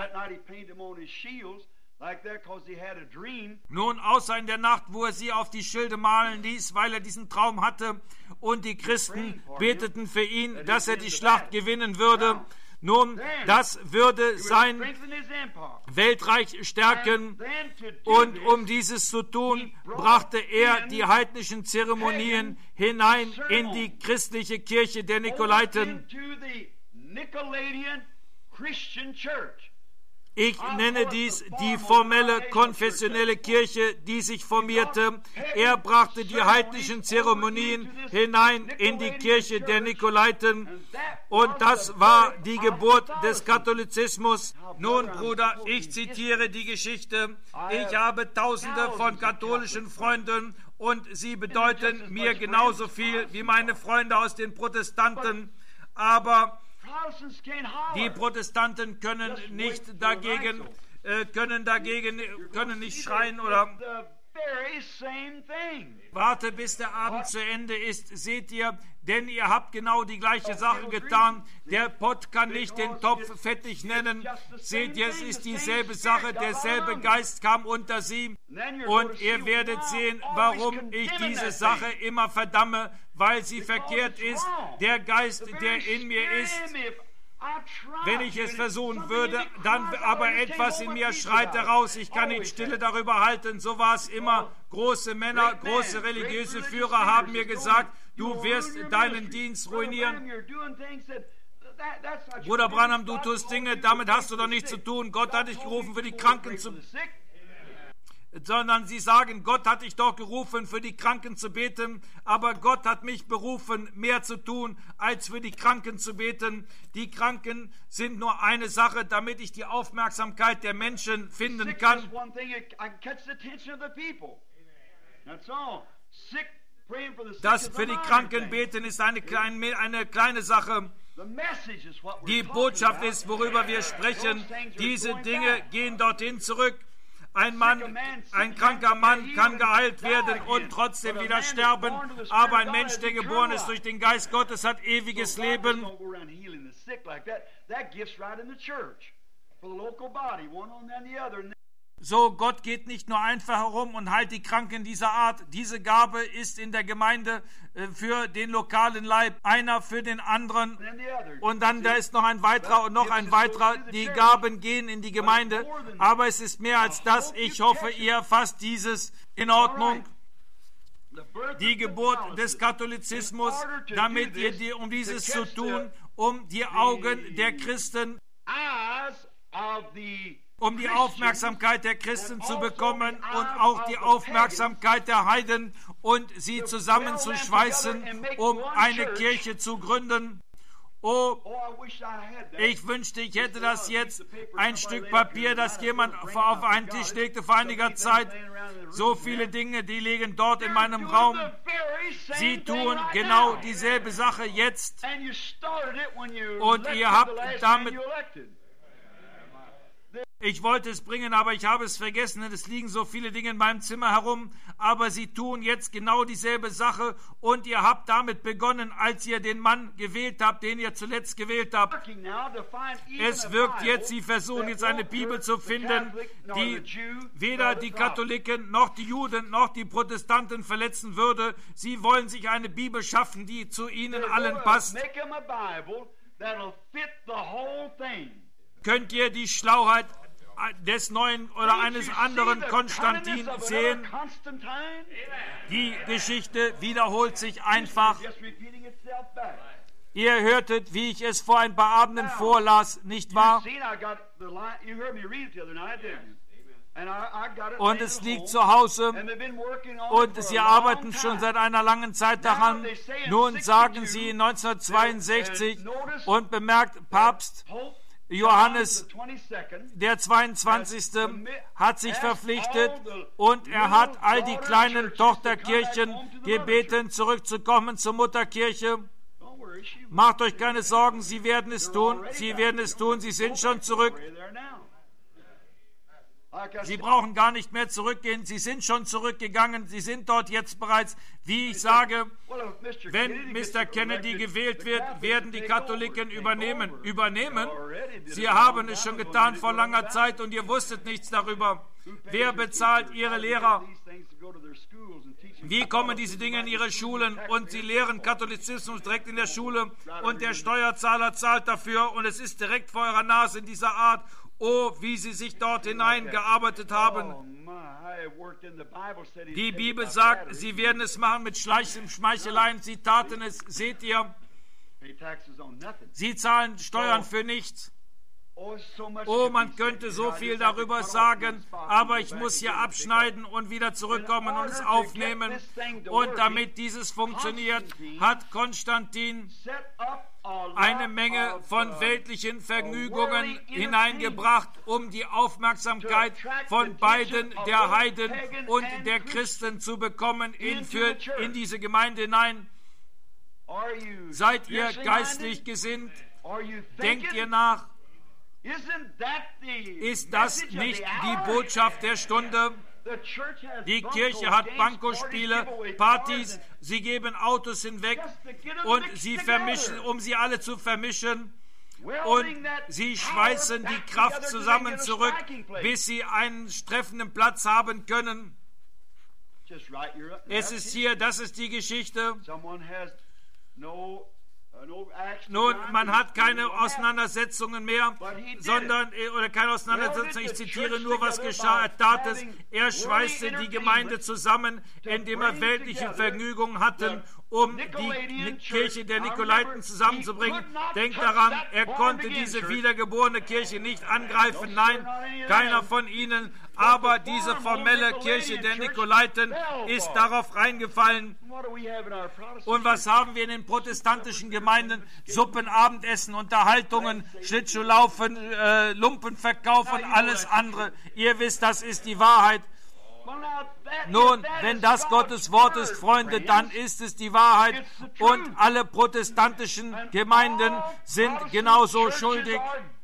Nun, außer in der Nacht, wo er sie auf die Schilde malen ließ, weil er diesen Traum hatte, und die Christen beteten für ihn, dass er die Schlacht gewinnen würde. Nun, das würde sein Weltreich stärken, und um dieses zu tun, brachte er die heidnischen Zeremonien hinein in die christliche Kirche der Nikolaiten. Ich nenne dies die formelle konfessionelle Kirche, die sich formierte. Er brachte die heidnischen Zeremonien hinein in die Kirche der Nikolaiten, und das war die Geburt des Katholizismus. Nun, Bruder, ich zitiere die Geschichte. Ich habe Tausende von katholischen Freunden, und sie bedeuten mir genauso viel wie meine Freunde aus den Protestanten, aber die Protestanten können nicht schreien oder very same thing. Warte, bis der Abend zu Ende ist, seht ihr, denn ihr habt genau die gleiche Sache getan. Der Pott kann nicht den Topf fettig nennen. Seht ihr, es ist dieselbe Sache, derselbe Geist kam unter sie. Und ihr werdet sehen, warum ich diese Sache immer verdamme, weil sie verkehrt ist. Der Geist, der in mir ist, wenn ich es versuchen würde, dann aber etwas in mir schreit heraus, ich kann nicht stille darüber halten. So war es immer. Große Männer, große religiöse Führer haben mir gesagt, du wirst deinen Dienst ruinieren. Bruder Branham, du tust Dinge, damit hast du doch nichts zu tun. Gott hat dich gerufen, für die Kranken zu beten. Sondern sie sagen, Gott hat dich doch gerufen, für die Kranken zu beten, aber Gott hat mich berufen, mehr zu tun, als für die Kranken zu beten. Die Kranken sind nur eine Sache, damit ich die Aufmerksamkeit der Menschen finden kann. Das für die Kranken beten ist eine kleine Sache. Die Botschaft ist, worüber wir sprechen. Diese Dinge gehen dorthin zurück. Ein kranker Mann kann geheilt werden und trotzdem wieder sterben, aber ein Mensch, der geboren ist durch den Geist Gottes, hat ewiges Leben. So, Gott geht nicht nur einfach herum und heilt die Kranken dieser Art. Diese Gabe ist in der Gemeinde für den lokalen Leib, einer für den anderen. Und dann da ist noch ein weiterer und noch ein weiterer. Die Gaben gehen in die Gemeinde. Aber es ist mehr als das. Ich hoffe, ihr fasst dieses in Ordnung. Die Geburt des Katholizismus, damit ihr um dieses zu tun, um die Augen der Christen, um die Aufmerksamkeit der Christen zu bekommen und auch die Aufmerksamkeit der Heiden und sie zusammenzuschweißen, um eine Kirche zu gründen. Oh, ich wünschte, ich hätte das jetzt, ein Stück Papier, das jemand auf einen Tisch legte vor einiger Zeit. So viele Dinge, die liegen dort in meinem Raum. Sie tun genau dieselbe Sache jetzt. Und ihr habt damit... Ich wollte es bringen, aber ich habe es vergessen. Es liegen so viele Dinge in meinem Zimmer herum. Aber sie tun jetzt genau dieselbe Sache. Und ihr habt damit begonnen, als ihr den Mann gewählt habt, den ihr zuletzt gewählt habt. Es wirkt jetzt, sie versuchen jetzt eine Bibel zu finden, die weder die Katholiken, noch die Juden, noch die Protestanten verletzen würde. Sie wollen sich eine Bibel schaffen, die zu ihnen allen passt. Könnt ihr die Schlauheit des neuen oder eines anderen Konstantin sehen? Die Geschichte wiederholt sich einfach. Ihr hörtet, wie ich es vor ein paar Abenden vorlas, nicht wahr? Und es liegt zu Hause und sie arbeiten schon seit einer langen Zeit daran. Nun sagen sie 1962 und bemerkt, Papst Johannes der 22. hat sich verpflichtet und er hat all die kleinen Tochterkirchen gebeten, zurückzukommen zur Mutterkirche. Macht euch keine Sorgen, sie werden es tun, sie werden es tun, sie sind schon zurück. Sie brauchen gar nicht mehr zurückgehen, sie sind schon zurückgegangen, sie sind dort jetzt bereits. Wie ich sage, wenn Mr. Kennedy gewählt wird, werden die Katholiken übernehmen. Übernehmen? Sie haben es schon getan vor langer Zeit und ihr wusstet nichts darüber. Wer bezahlt ihre Lehrer? Wie kommen diese Dinge in ihre Schulen und sie lehren Katholizismus direkt in der Schule und der Steuerzahler zahlt dafür und es ist direkt vor eurer Nase in dieser Art. Oh, wie sie sich dort hineingearbeitet haben. Die Bibel sagt, sie werden es machen mit Schmeicheleien. Sie taten es, seht ihr. Sie zahlen Steuern für nichts. Oh, man könnte so viel darüber sagen, aber ich muss hier abschneiden und wieder zurückkommen und es aufnehmen. Und damit dieses funktioniert, hat Konstantin eine Menge von weltlichen Vergnügungen hineingebracht, um die Aufmerksamkeit von beiden, der Heiden und der Christen, zu bekommen in diese Gemeinde hinein. Seid ihr geistlich gesinnt? Denkt ihr nach? Ist das nicht die Botschaft der Stunde? Die Kirche hat Bankospiele, Partys, sie geben Autos hinweg und sie vermischen, um sie alle zu vermischen. Und sie schweißen die Kraft zusammen zurück, bis sie einen treffenden Platz haben können. Es ist hier, das ist die Geschichte. Nun, man hat keine Auseinandersetzungen mehr, sondern, oder keine Auseinandersetzung, ich zitiere nur, was geschah, er tat es. Er schweißte die Gemeinde zusammen, indem er weltliche Vergnügungen hatten, um die Kirche der Nikolaiten zusammenzubringen. Denkt daran, er konnte diese wiedergeborene Kirche nicht angreifen, nein, keiner von ihnen, aber diese formelle Kirche der Nikolaiten ist darauf reingefallen. Und was haben wir in den protestantischen Gemeinden? Suppen, Abendessen, Unterhaltungen, Schlittschuhlaufen, Lumpenverkauf und alles andere. Ihr wisst, das ist die Wahrheit. Nun, wenn das Gottes Wort ist, Freunde, dann ist es die Wahrheit. Und alle protestantischen Gemeinden sind genauso schuldig.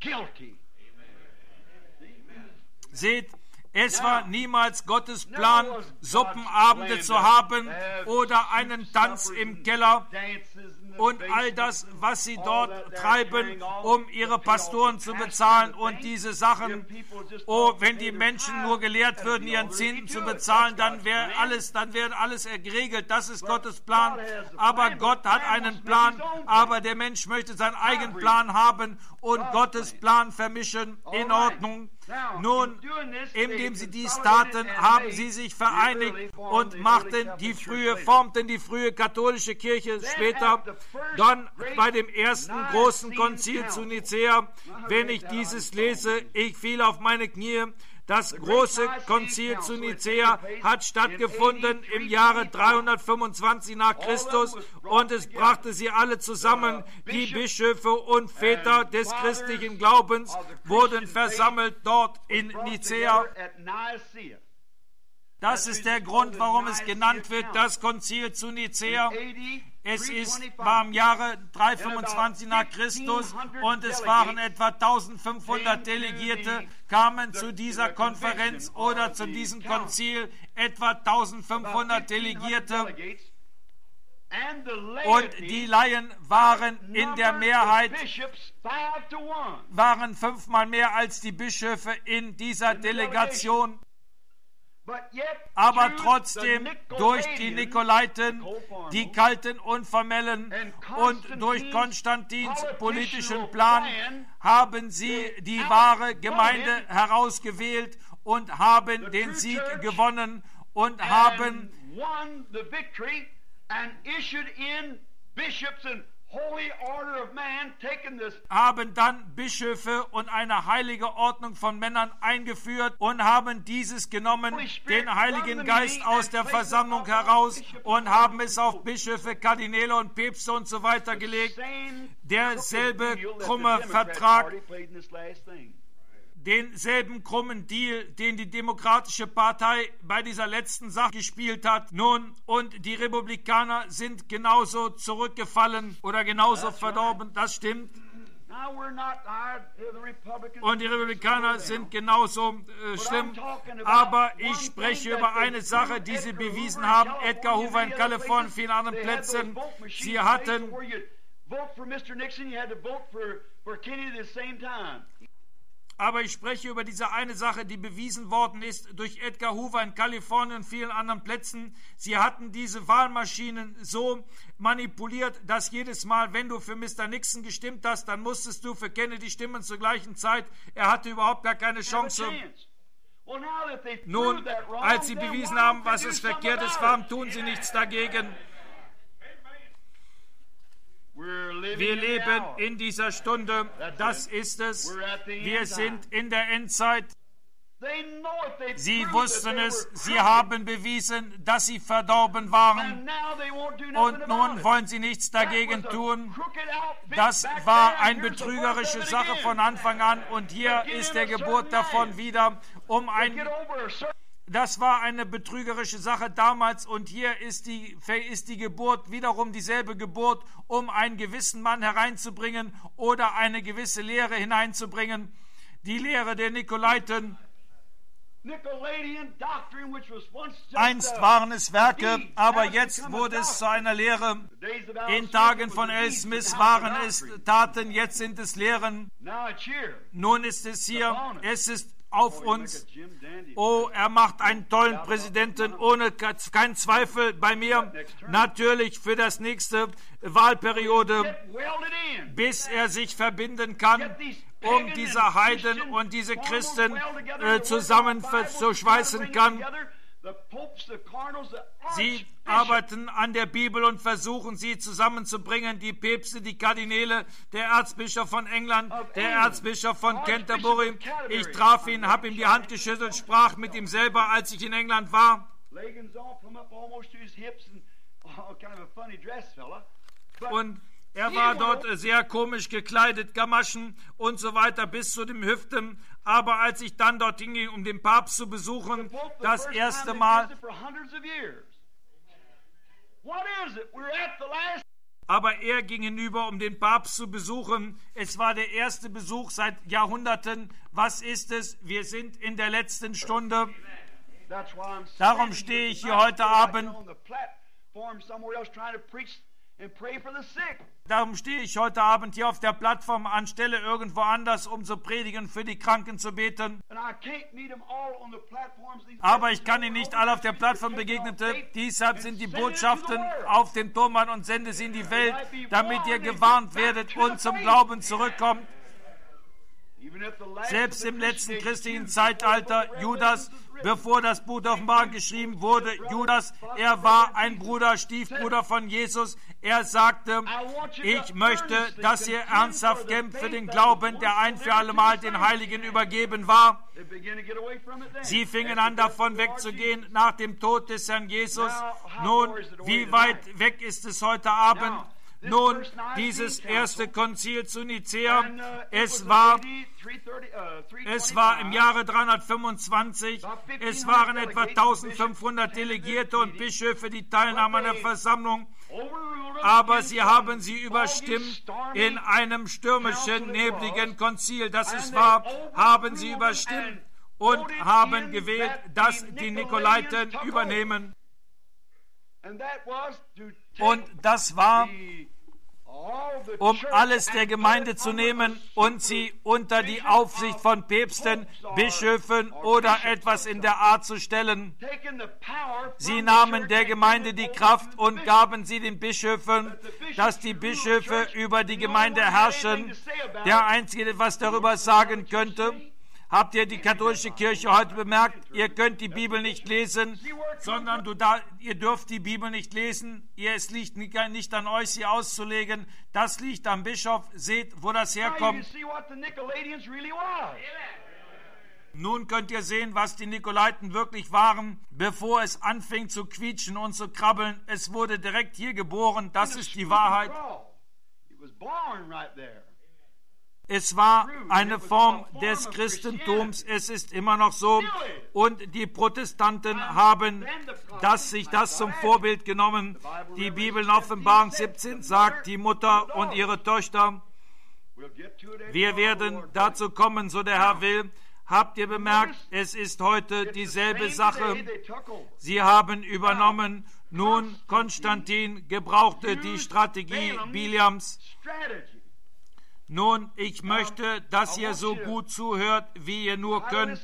Seht, es war niemals Gottes Plan, Suppenabende zu haben oder einen Tanz im Keller und all das, was sie dort treiben, um ihre Pastoren zu bezahlen und diese Sachen. Oh, wenn die Menschen nur gelehrt würden, ihren Zehnten zu bezahlen, dann wäre alles geregelt. Das ist Gottes Plan. Aber Gott hat einen Plan, aber der Mensch möchte seinen eigenen Plan haben und Gottes Plan vermischen. In Ordnung. Nun, indem sie dies taten, haben sie sich vereinigt und formten die frühe katholische Kirche später. Dann bei dem ersten großen Konzil zu Nicäa, wenn ich dieses lese, ich fiel auf meine Knie. Das große Konzil zu Nicäa hat stattgefunden im Jahre 325 nach Christus und es brachte sie alle zusammen. Die Bischöfe und Väter des christlichen Glaubens wurden versammelt dort in Nicäa. Das ist der Grund, warum es genannt wird, das Konzil zu Nicäa. Es war im Jahre 325 nach Christus und es waren etwa 1500 Delegierte, kamen zu dieser Konferenz oder zu diesem Konzil, etwa 1500 Delegierte. Und die Laien waren in der Mehrheit, waren 5-mal mehr als die Bischöfe in dieser Delegation. Aber trotzdem durch die Nikolaiten, die kalten und formellen und durch Konstantins politischen Plan haben sie die wahre Gemeinde herausgewählt und haben den Sieg gewonnen und haben dann Bischöfe und eine heilige Ordnung von Männern eingeführt und haben dieses genommen, den Heiligen Geist aus der Versammlung heraus und haben es auf Bischöfe, Kardinäle und Päpste und so weiter gelegt. Derselbe krumme Vertrag, denselben krummen Deal, den die Demokratische Partei bei dieser letzten Sache gespielt hat. Nun, und die Republikaner sind genauso zurückgefallen oder genauso verdorben, das stimmt. Und die Republikaner sind genauso schlimm. Aber ich spreche über eine Sache, die sie bewiesen haben. Edgar Hoover in Kalifornien, vielen anderen Plätzen. Sie hatten Aber ich spreche über diese eine Sache, die bewiesen worden ist durch Edgar Hoover in Kalifornien und vielen anderen Plätzen. Sie hatten diese Wahlmaschinen so manipuliert, dass jedes Mal, wenn du für Mr. Nixon gestimmt hast, dann musstest du für Kennedy stimmen zur gleichen Zeit. Er hatte überhaupt gar keine Chance. Nun, als sie bewiesen haben, was es Verkehrtes war, tun sie nichts dagegen. Wir leben in dieser Stunde, das ist es. Wir sind in der Endzeit. Sie wussten es, sie haben bewiesen, dass sie verdorben waren. Und nun wollen sie nichts dagegen tun. Das war eine betrügerische Sache von Anfang an. Und hier ist der Geburt davon wieder Das war eine betrügerische Sache damals und hier ist die Geburt wiederum dieselbe Geburt, um einen gewissen Mann hereinzubringen oder eine gewisse Lehre hineinzubringen. Die Lehre der Nikolaiten. Einst waren es Werke, aber jetzt wurde es zu einer Lehre. In Tagen von L. Smith waren es Taten, jetzt sind es Lehren. Nun ist es hier, es ist auf uns. Oh, er macht einen tollen Präsidenten, ohne keinen Zweifel bei mir. Natürlich für das nächste Wahlperiode, bis er sich verbinden kann, um diese Heiden und diese Christen zusammenzuschweißen kann. Sie arbeiten an der Bibel und versuchen, sie zusammenzubringen. Die Päpste, die Kardinäle, der Erzbischof von England, der Erzbischof von Canterbury. Ich traf ihn, habe ihm die Hand geschüttelt, sprach mit ihm selber, als ich in England war. Und er war dort sehr komisch gekleidet, Gamaschen und so weiter bis zu den Hüften. Aber als ich dann dorthin ging, um den Papst zu besuchen, das erste Mal. Aber er ging hinüber, um den Papst zu besuchen. Es war der erste Besuch seit Jahrhunderten. Was ist es? Wir sind in der letzten Stunde. Darum stehe ich hier heute Abend. Darum stehe ich heute Abend hier auf der Plattform anstelle irgendwo anders, um zu predigen, für die Kranken zu beten. Aber ich kann Ihnen nicht alle auf der Plattform begegnete. Deshalb sind die Botschaften auf dem Tonband und sende sie in die Welt, damit ihr gewarnt werdet und zum Glauben zurückkommt. Selbst im letzten christlichen Zeitalter, Judas, bevor das Buch der Offenbarung geschrieben wurde, Judas, er war ein Bruder, Stiefbruder von Jesus. Er sagte, ich möchte, dass ihr ernsthaft kämpft für den Glauben, der ein für alle Mal den Heiligen übergeben war. Sie fingen an, davon wegzugehen nach dem Tod des Herrn Jesus. Nun, wie weit weg ist es heute Abend? Nun, dieses erste Konzil zu Nicäa, es war im Jahre 325, es waren etwa 1500 Delegierte und Bischöfe, die teilnahmen an der Versammlung, aber sie haben sie überstimmt in einem stürmischen, nebligen Konzil, das es war, haben sie überstimmt und haben gewählt, dass die Nikolaiten übernehmen. Und das war, um alles der Gemeinde zu nehmen und sie unter die Aufsicht von Päpsten, Bischöfen oder etwas in der Art zu stellen. Sie nahmen der Gemeinde die Kraft und gaben sie den Bischöfen, dass die Bischöfe über die Gemeinde herrschen. Der Einzige, der etwas darüber sagen könnte. Habt ihr die katholische Kirche heute bemerkt? Ihr könnt die Bibel nicht lesen, sondern ihr dürft die Bibel nicht lesen. Es liegt nicht an euch, sie auszulegen. Das liegt am Bischof. Seht, wo das herkommt. Nun könnt ihr sehen, was die Nikolaiten wirklich waren, bevor es anfing zu quietschen und zu krabbeln. Es wurde direkt hier geboren. Das ist die Wahrheit. Es war eine Form des Christentums, es ist immer noch so. Und die Protestanten haben sich das zum Vorbild genommen. Die Bibel in Offenbarung 17 sagt, die Mutter und ihre Töchter, wir werden dazu kommen, so der Herr will. Habt ihr bemerkt, es ist heute dieselbe Sache. Sie haben übernommen. Nun, Konstantin gebrauchte die Strategie Biliams. Nun, ich möchte, dass ihr so gut zuhört, wie ihr nur könnt.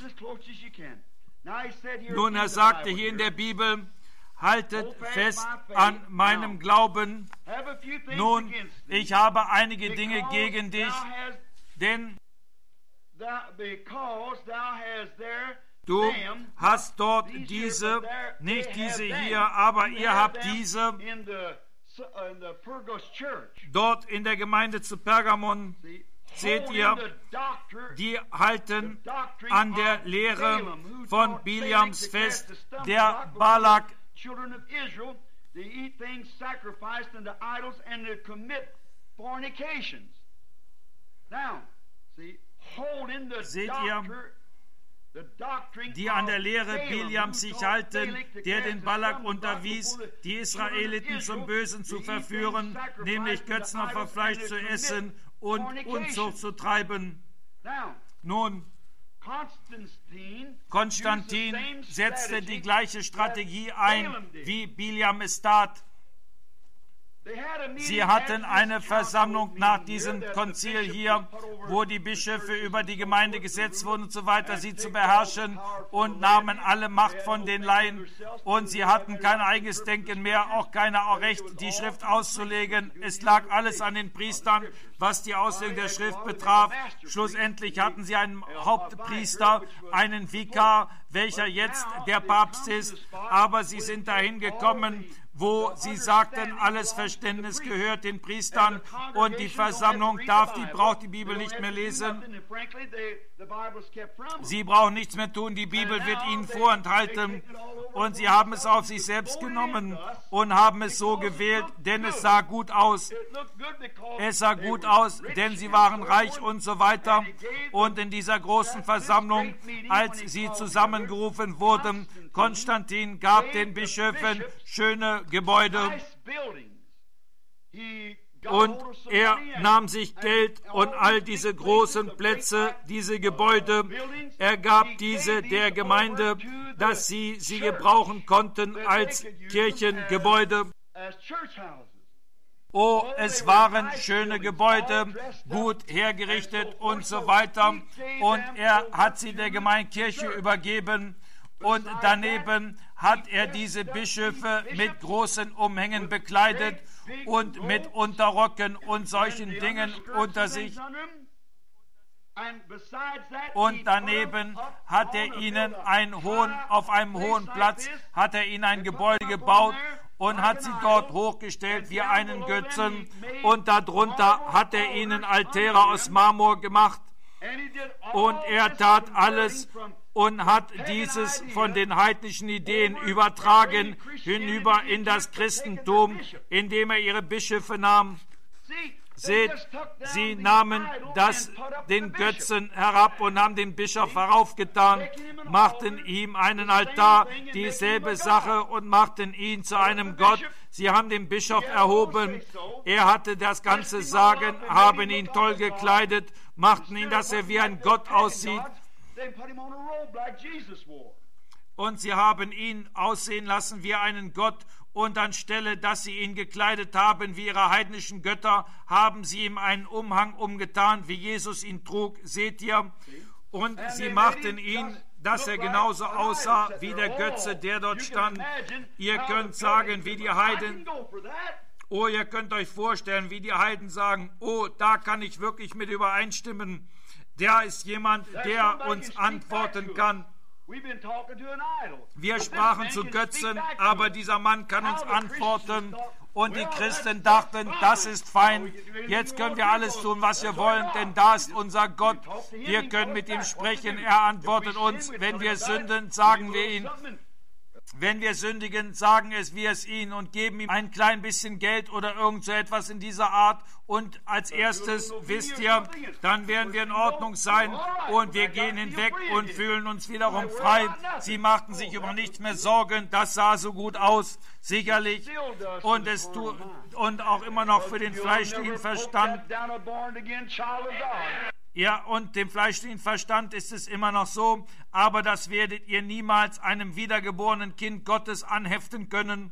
Nun, er sagte hier in der Bibel, haltet fest an meinem Glauben. Nun, ich habe einige Dinge gegen dich, denn du hast dort diese, nicht diese hier, aber ihr habt diese dort in der Gemeinde zu Pergamon, seht ihr, die halten an der Lehre von Biliams fest, der Balak seht ihr, die an der Lehre Biliams sich halten, der den Balak unterwies, die Israeliten zum Bösen zu verführen, nämlich Götzenopferfleisch zu essen und Unzucht zu treiben. Nun, Konstantin setzte die gleiche Strategie ein, wie Biliam es tat. Sie hatten eine Versammlung nach diesem Konzil hier, wo die Bischöfe über die Gemeinde gesetzt wurden und so weiter, sie zu beherrschen, und nahmen alle Macht von den Laien, und sie hatten kein eigenes Denken mehr, auch kein Recht, die Schrift auszulegen. Es lag alles an den Priestern, was die Auslegung der Schrift betraf. Schlussendlich hatten sie einen Hauptpriester, einen Vikar, welcher jetzt der Papst ist, aber sie sind dahin gekommen, wo sie sagten, alles Verständnis gehört den Priestern, und die Versammlung braucht die Bibel nicht mehr lesen. Sie brauchen nichts mehr tun, die Bibel wird ihnen vorenthalten, und sie haben es auf sich selbst genommen und haben es so gewählt, denn es sah gut aus. Es sah gut aus, denn sie waren reich und so weiter, und in dieser großen Versammlung, als sie zusammengerufen wurden, Konstantin gab den Bischöfen schöne Gebäude, und er nahm sich Geld und all diese großen Plätze, diese Gebäude, er gab diese der Gemeinde, dass sie gebrauchen konnten als Kirchengebäude. Oh, es waren schöne Gebäude, gut hergerichtet und so weiter, und er hat sie der Gemeindekirche übergeben. Und daneben hat er diese Bischöfe mit großen Umhängen bekleidet und mit Unterröcken und solchen Dingen unter sich. Und daneben hat er ihnen auf einem hohen Platz, hat er ihnen ein Gebäude gebaut und hat sie dort hochgestellt wie einen Götzen. Und darunter hat er ihnen Altäre aus Marmor gemacht. Und er tat alles und hat dieses von den heidnischen Ideen übertragen hinüber in das Christentum, indem er ihre Bischöfe nahm. Seht, sie nahmen den Götzen herab und haben den Bischof heraufgetan, machten ihm einen Altar, dieselbe Sache, und machten ihn zu einem Gott. Sie haben den Bischof erhoben, er hatte das ganze Sagen, haben ihn toll gekleidet, machten ihn, dass er wie ein Gott aussieht. Und sie haben ihn aussehen lassen wie einen Gott, und anstelle, dass sie ihn gekleidet haben wie ihre heidnischen Götter, haben sie ihm einen Umhang umgetan, wie Jesus ihn trug, seht ihr? Und sie machten ihn, dass er genauso aussah wie der Götze, der dort stand. Ihr könnt sagen, wie die Heiden, oh, ihr könnt euch vorstellen, wie die Heiden sagen, oh, da kann ich wirklich mit übereinstimmen. Der ist jemand, der uns antworten kann. Wir sprachen zu Götzen, aber dieser Mann kann uns antworten. Und die Christen dachten, das ist fein, jetzt können wir alles tun, was wir wollen, denn da ist unser Gott. Wir können mit ihm sprechen, er antwortet uns. Wenn wir sünden, sagen wir ihn. Wenn wir sündigen, sagen wir es ihnen und geben ihm ein klein bisschen Geld oder irgend so etwas in dieser Art. Und als erstes, wisst ihr, dann werden wir in Ordnung sein und wir gehen hinweg und fühlen uns wiederum frei. Sie machten sich über nichts mehr Sorgen, das sah so gut aus, sicherlich. Und auch immer noch für den fleischlichen Verstand. Ja, und dem fleischlichen Verstand ist es immer noch so, aber das werdet ihr niemals einem wiedergeborenen Kind Gottes anheften können.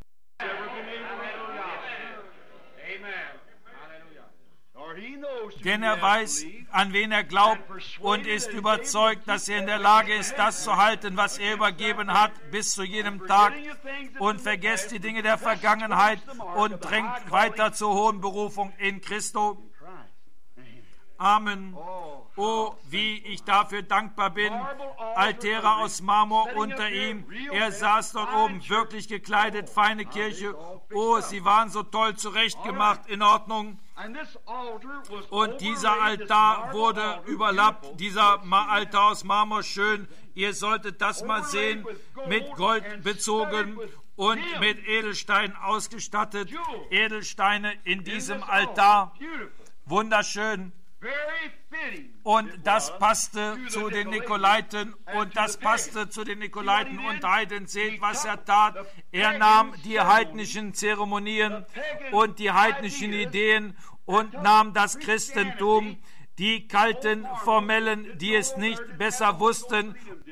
Denn er weiß, an wen er glaubt, und ist überzeugt, dass er in der Lage ist, das zu halten, was er übergeben hat, bis zu jenem Tag, und vergesst die Dinge der Vergangenheit und drängt weiter zur hohen Berufung in Christo. Amen. Oh, wie ich dafür dankbar bin. Altäre aus Marmor unter ihm. Er saß dort oben, wirklich gekleidet, feine Kirche. Oh, sie waren so toll zurechtgemacht, in Ordnung. Und dieser Altar wurde überlappt, dieser Altar aus Marmor, schön. Ihr solltet das mal sehen, mit Gold bezogen und mit Edelsteinen ausgestattet. Edelsteine in diesem Altar. Wunderschön. Und das passte zu den Nikolaiten, und das passte zu den Nikolaiten und Heiden. Seht, was er tat. Er nahm die heidnischen Zeremonien und die heidnischen Ideen und nahm das Christentum die kalten Formellen, die es nicht besser wussten,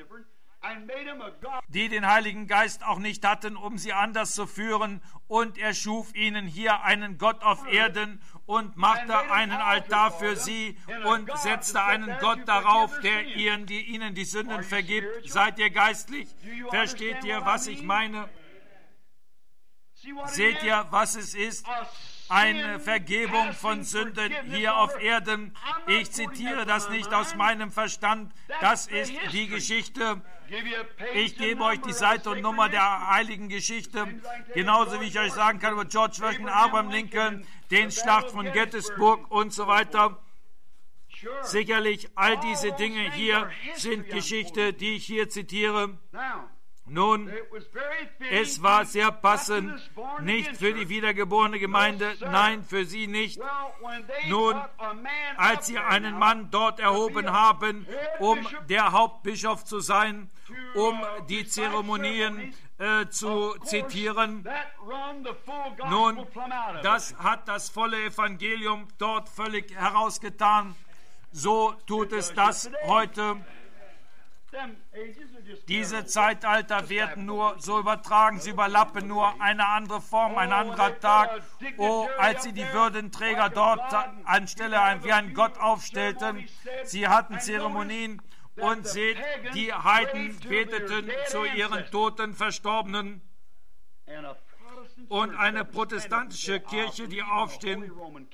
die den Heiligen Geist auch nicht hatten, um sie anders zu führen. Und er schuf ihnen hier einen Gott auf Erden und machte einen Altar für sie und setzte einen Gott darauf, der ihnen die Sünden vergibt. Seid ihr geistlich? Versteht ihr, was ich meine? Seht ihr, was es ist? Eine Vergebung von Sünden hier auf Erden. Ich zitiere das nicht aus meinem Verstand. Das ist die Geschichte. Ich gebe euch die Seite und Nummer der heiligen Geschichte. Genauso wie ich euch sagen kann über George Washington, Abraham Lincoln, den Schlacht von Gettysburg und so weiter. Sicherlich, all diese Dinge hier sind Geschichte, die ich hier zitiere. Nun, es war sehr passend, nicht für die wiedergeborene Gemeinde, nein, für sie nicht. Nun, als sie einen Mann dort erhoben haben, um der Hauptbischof zu sein, um die Zeremonien zu zitieren, nun, das hat das volle Evangelium dort völlig herausgetan. So tut es das heute. Diese Zeitalter werden nur so übertragen, sie überlappen nur eine andere Form, ein anderer Tag. Oh, als sie die Würdenträger dort anstelle wie einen Gott aufstellten, sie hatten Zeremonien und seht, die Heiden beteten zu ihren toten Verstorbenen. Und eine protestantische Kirche, die aufstehen.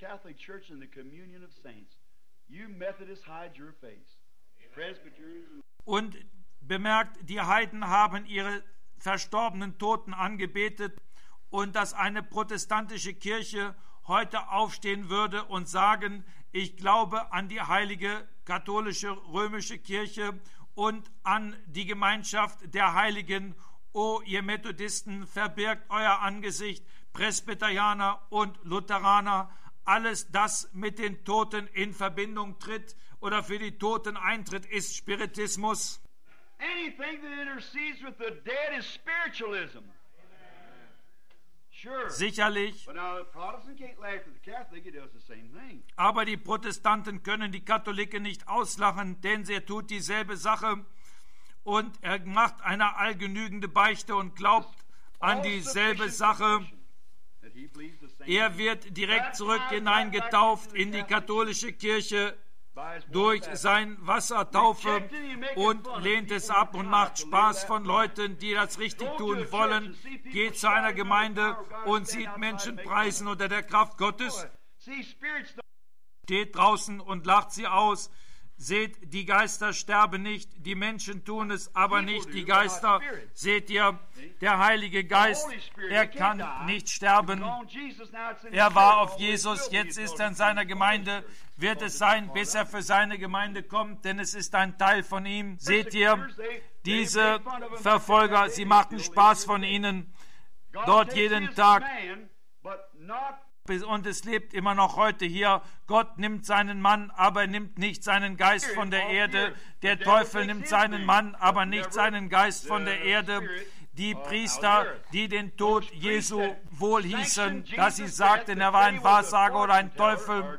Und bemerkt, die Heiden haben ihre verstorbenen Toten angebetet und dass eine protestantische Kirche heute aufstehen würde und sagen, ich glaube an die heilige katholische römische Kirche und an die Gemeinschaft der Heiligen. O ihr Methodisten, verbirgt euer Angesicht, Presbyterianer und Lutheraner, alles das mit den Toten in Verbindung tritt oder für die Toten eintritt, ist Spiritismus. Anything that intercedes with the dead is spiritualism. Sure. Sicherlich. But now the Protestant can't laugh at the Catholic, it does the same thing. Aber die Protestanten können die Katholiken nicht auslachen, denn sie tut dieselbe Sache und er macht eine allgenügende Beichte und glaubt an dieselbe Sache. Er wird direkt zurück hineingetauft in die katholische Kirche durch sein Wassertaufe und lehnt es ab und macht Spaß von Leuten, die das richtig tun wollen, geht zu einer Gemeinde und sieht Menschen preisen unter der Kraft Gottes, steht draußen und lacht sie aus. Seht, die Geister sterben nicht, die Menschen tun es aber nicht, die Geister. Seht ihr, der Heilige Geist, er kann nicht sterben. Er war auf Jesus, jetzt ist er in seiner Gemeinde, wird es sein, bis er für seine Gemeinde kommt, denn es ist ein Teil von ihm. Seht ihr, diese Verfolger, sie machen Spaß von ihnen, dort jeden Tag. Und es lebt immer noch heute hier. Gott nimmt seinen Mann, aber nimmt nicht seinen Geist von der Erde. Der Teufel nimmt seinen Mann, aber nicht seinen Geist von der Erde. Die Priester, die den Tod Jesu wohl hießen, dass sie sagten, er war ein Wahrsager oder ein Teufel.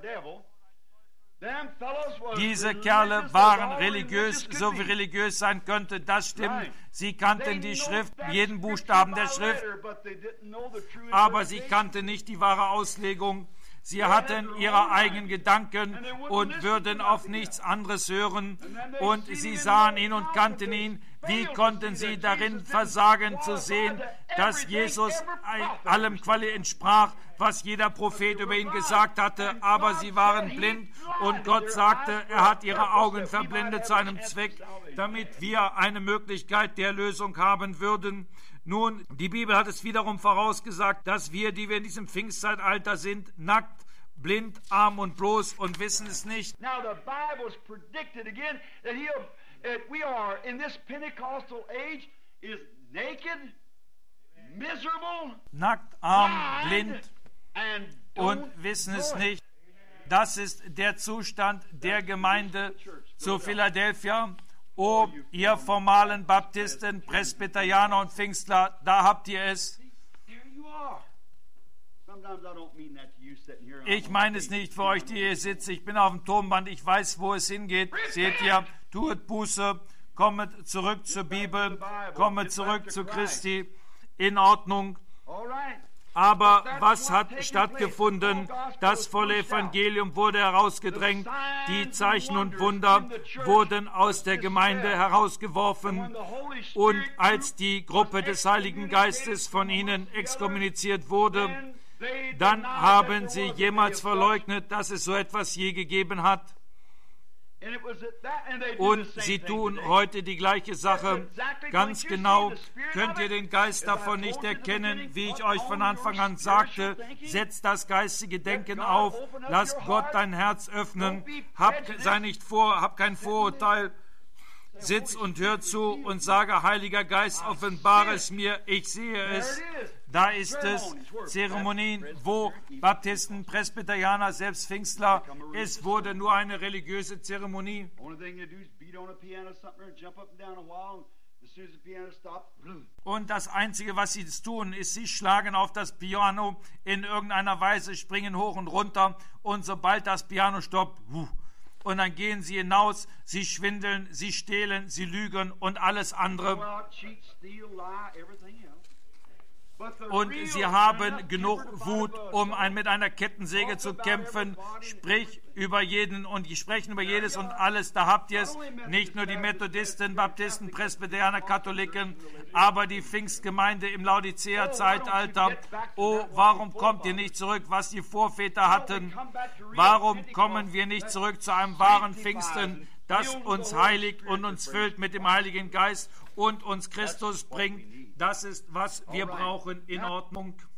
Diese Kerle waren religiös, so wie religiös sein könnte, das stimmt. Sie kannten die Schrift, jeden Buchstaben der Schrift, aber sie kannten nicht die wahre Auslegung. Sie hatten ihre eigenen Gedanken und würden auf nichts anderes hören. Und sie sahen ihn und kannten ihn. Wie konnten sie darin versagen zu sehen, dass Jesus allem entsprach, was jeder Prophet über ihn gesagt hatte? Aber sie waren blind und Gott sagte, er hat ihre Augen verblendet zu einem Zweck, damit wir eine Möglichkeit der Lösung haben würden. Nun, die Bibel hat es wiederum vorausgesagt, dass wir, die wir in diesem Pfingstzeitalter sind, nackt, blind, arm und bloß und wissen es nicht. Now the Bible's predicted again that we are in this Pentecostal age is naked, miserable, nackt, arm, blind und wissen es nicht. Das ist der Zustand der Gemeinde zu Philadelphia. O ihr formalen Baptisten, Presbyterianer und Pfingstler, da habt ihr es. Ich meine es nicht für euch, die hier sitzen. Ich bin auf dem Tonband, ich weiß, wo es hingeht. Seht ihr, tut Buße, kommet zurück zur Bibel, kommet zurück zu Christi. In Ordnung. Aber was hat stattgefunden? Das volle Evangelium wurde herausgedrängt. Die Zeichen und Wunder wurden aus der Gemeinde herausgeworfen. Und als die Gruppe des Heiligen Geistes von ihnen exkommuniziert wurde, dann haben sie jemals verleugnet, dass es so etwas je gegeben hat. Und sie tun heute die gleiche Sache. Ganz genau könnt ihr den Geist davon nicht erkennen, wie ich euch von Anfang an sagte. Setzt das geistige Denken auf, lasst Gott dein Herz öffnen, hab kein Vorurteil. Sitz und hör zu und sage, Heiliger Geist, offenbare es mir, ich sehe es. Da ist es, Zeremonien, wo Baptisten, Presbyterianer, selbst Pfingstler, es wurde nur eine religiöse Zeremonie. Und das Einzige, was sie tun, ist, sie schlagen auf das Piano in irgendeiner Weise, springen hoch und runter und sobald das Piano stoppt, und dann gehen sie hinaus, sie schwindeln, sie stehlen, sie lügen und alles andere. Und sie haben genug Wut, um mit einer Kettensäge zu kämpfen. Sprich über jeden und die sprechen über jedes und alles. Da habt ihr es. Nicht nur die Methodisten, Baptisten, Presbyterianer, Katholiken, aber die Pfingstgemeinde im Laodicea-Zeitalter. Oh, warum kommt ihr nicht zurück, was die Vorväter hatten? Warum kommen wir nicht zurück zu einem wahren Pfingsten, das uns heiligt und uns füllt mit dem Heiligen Geist und uns Christus bringt? Das ist, was wir brauchen. In Ordnung.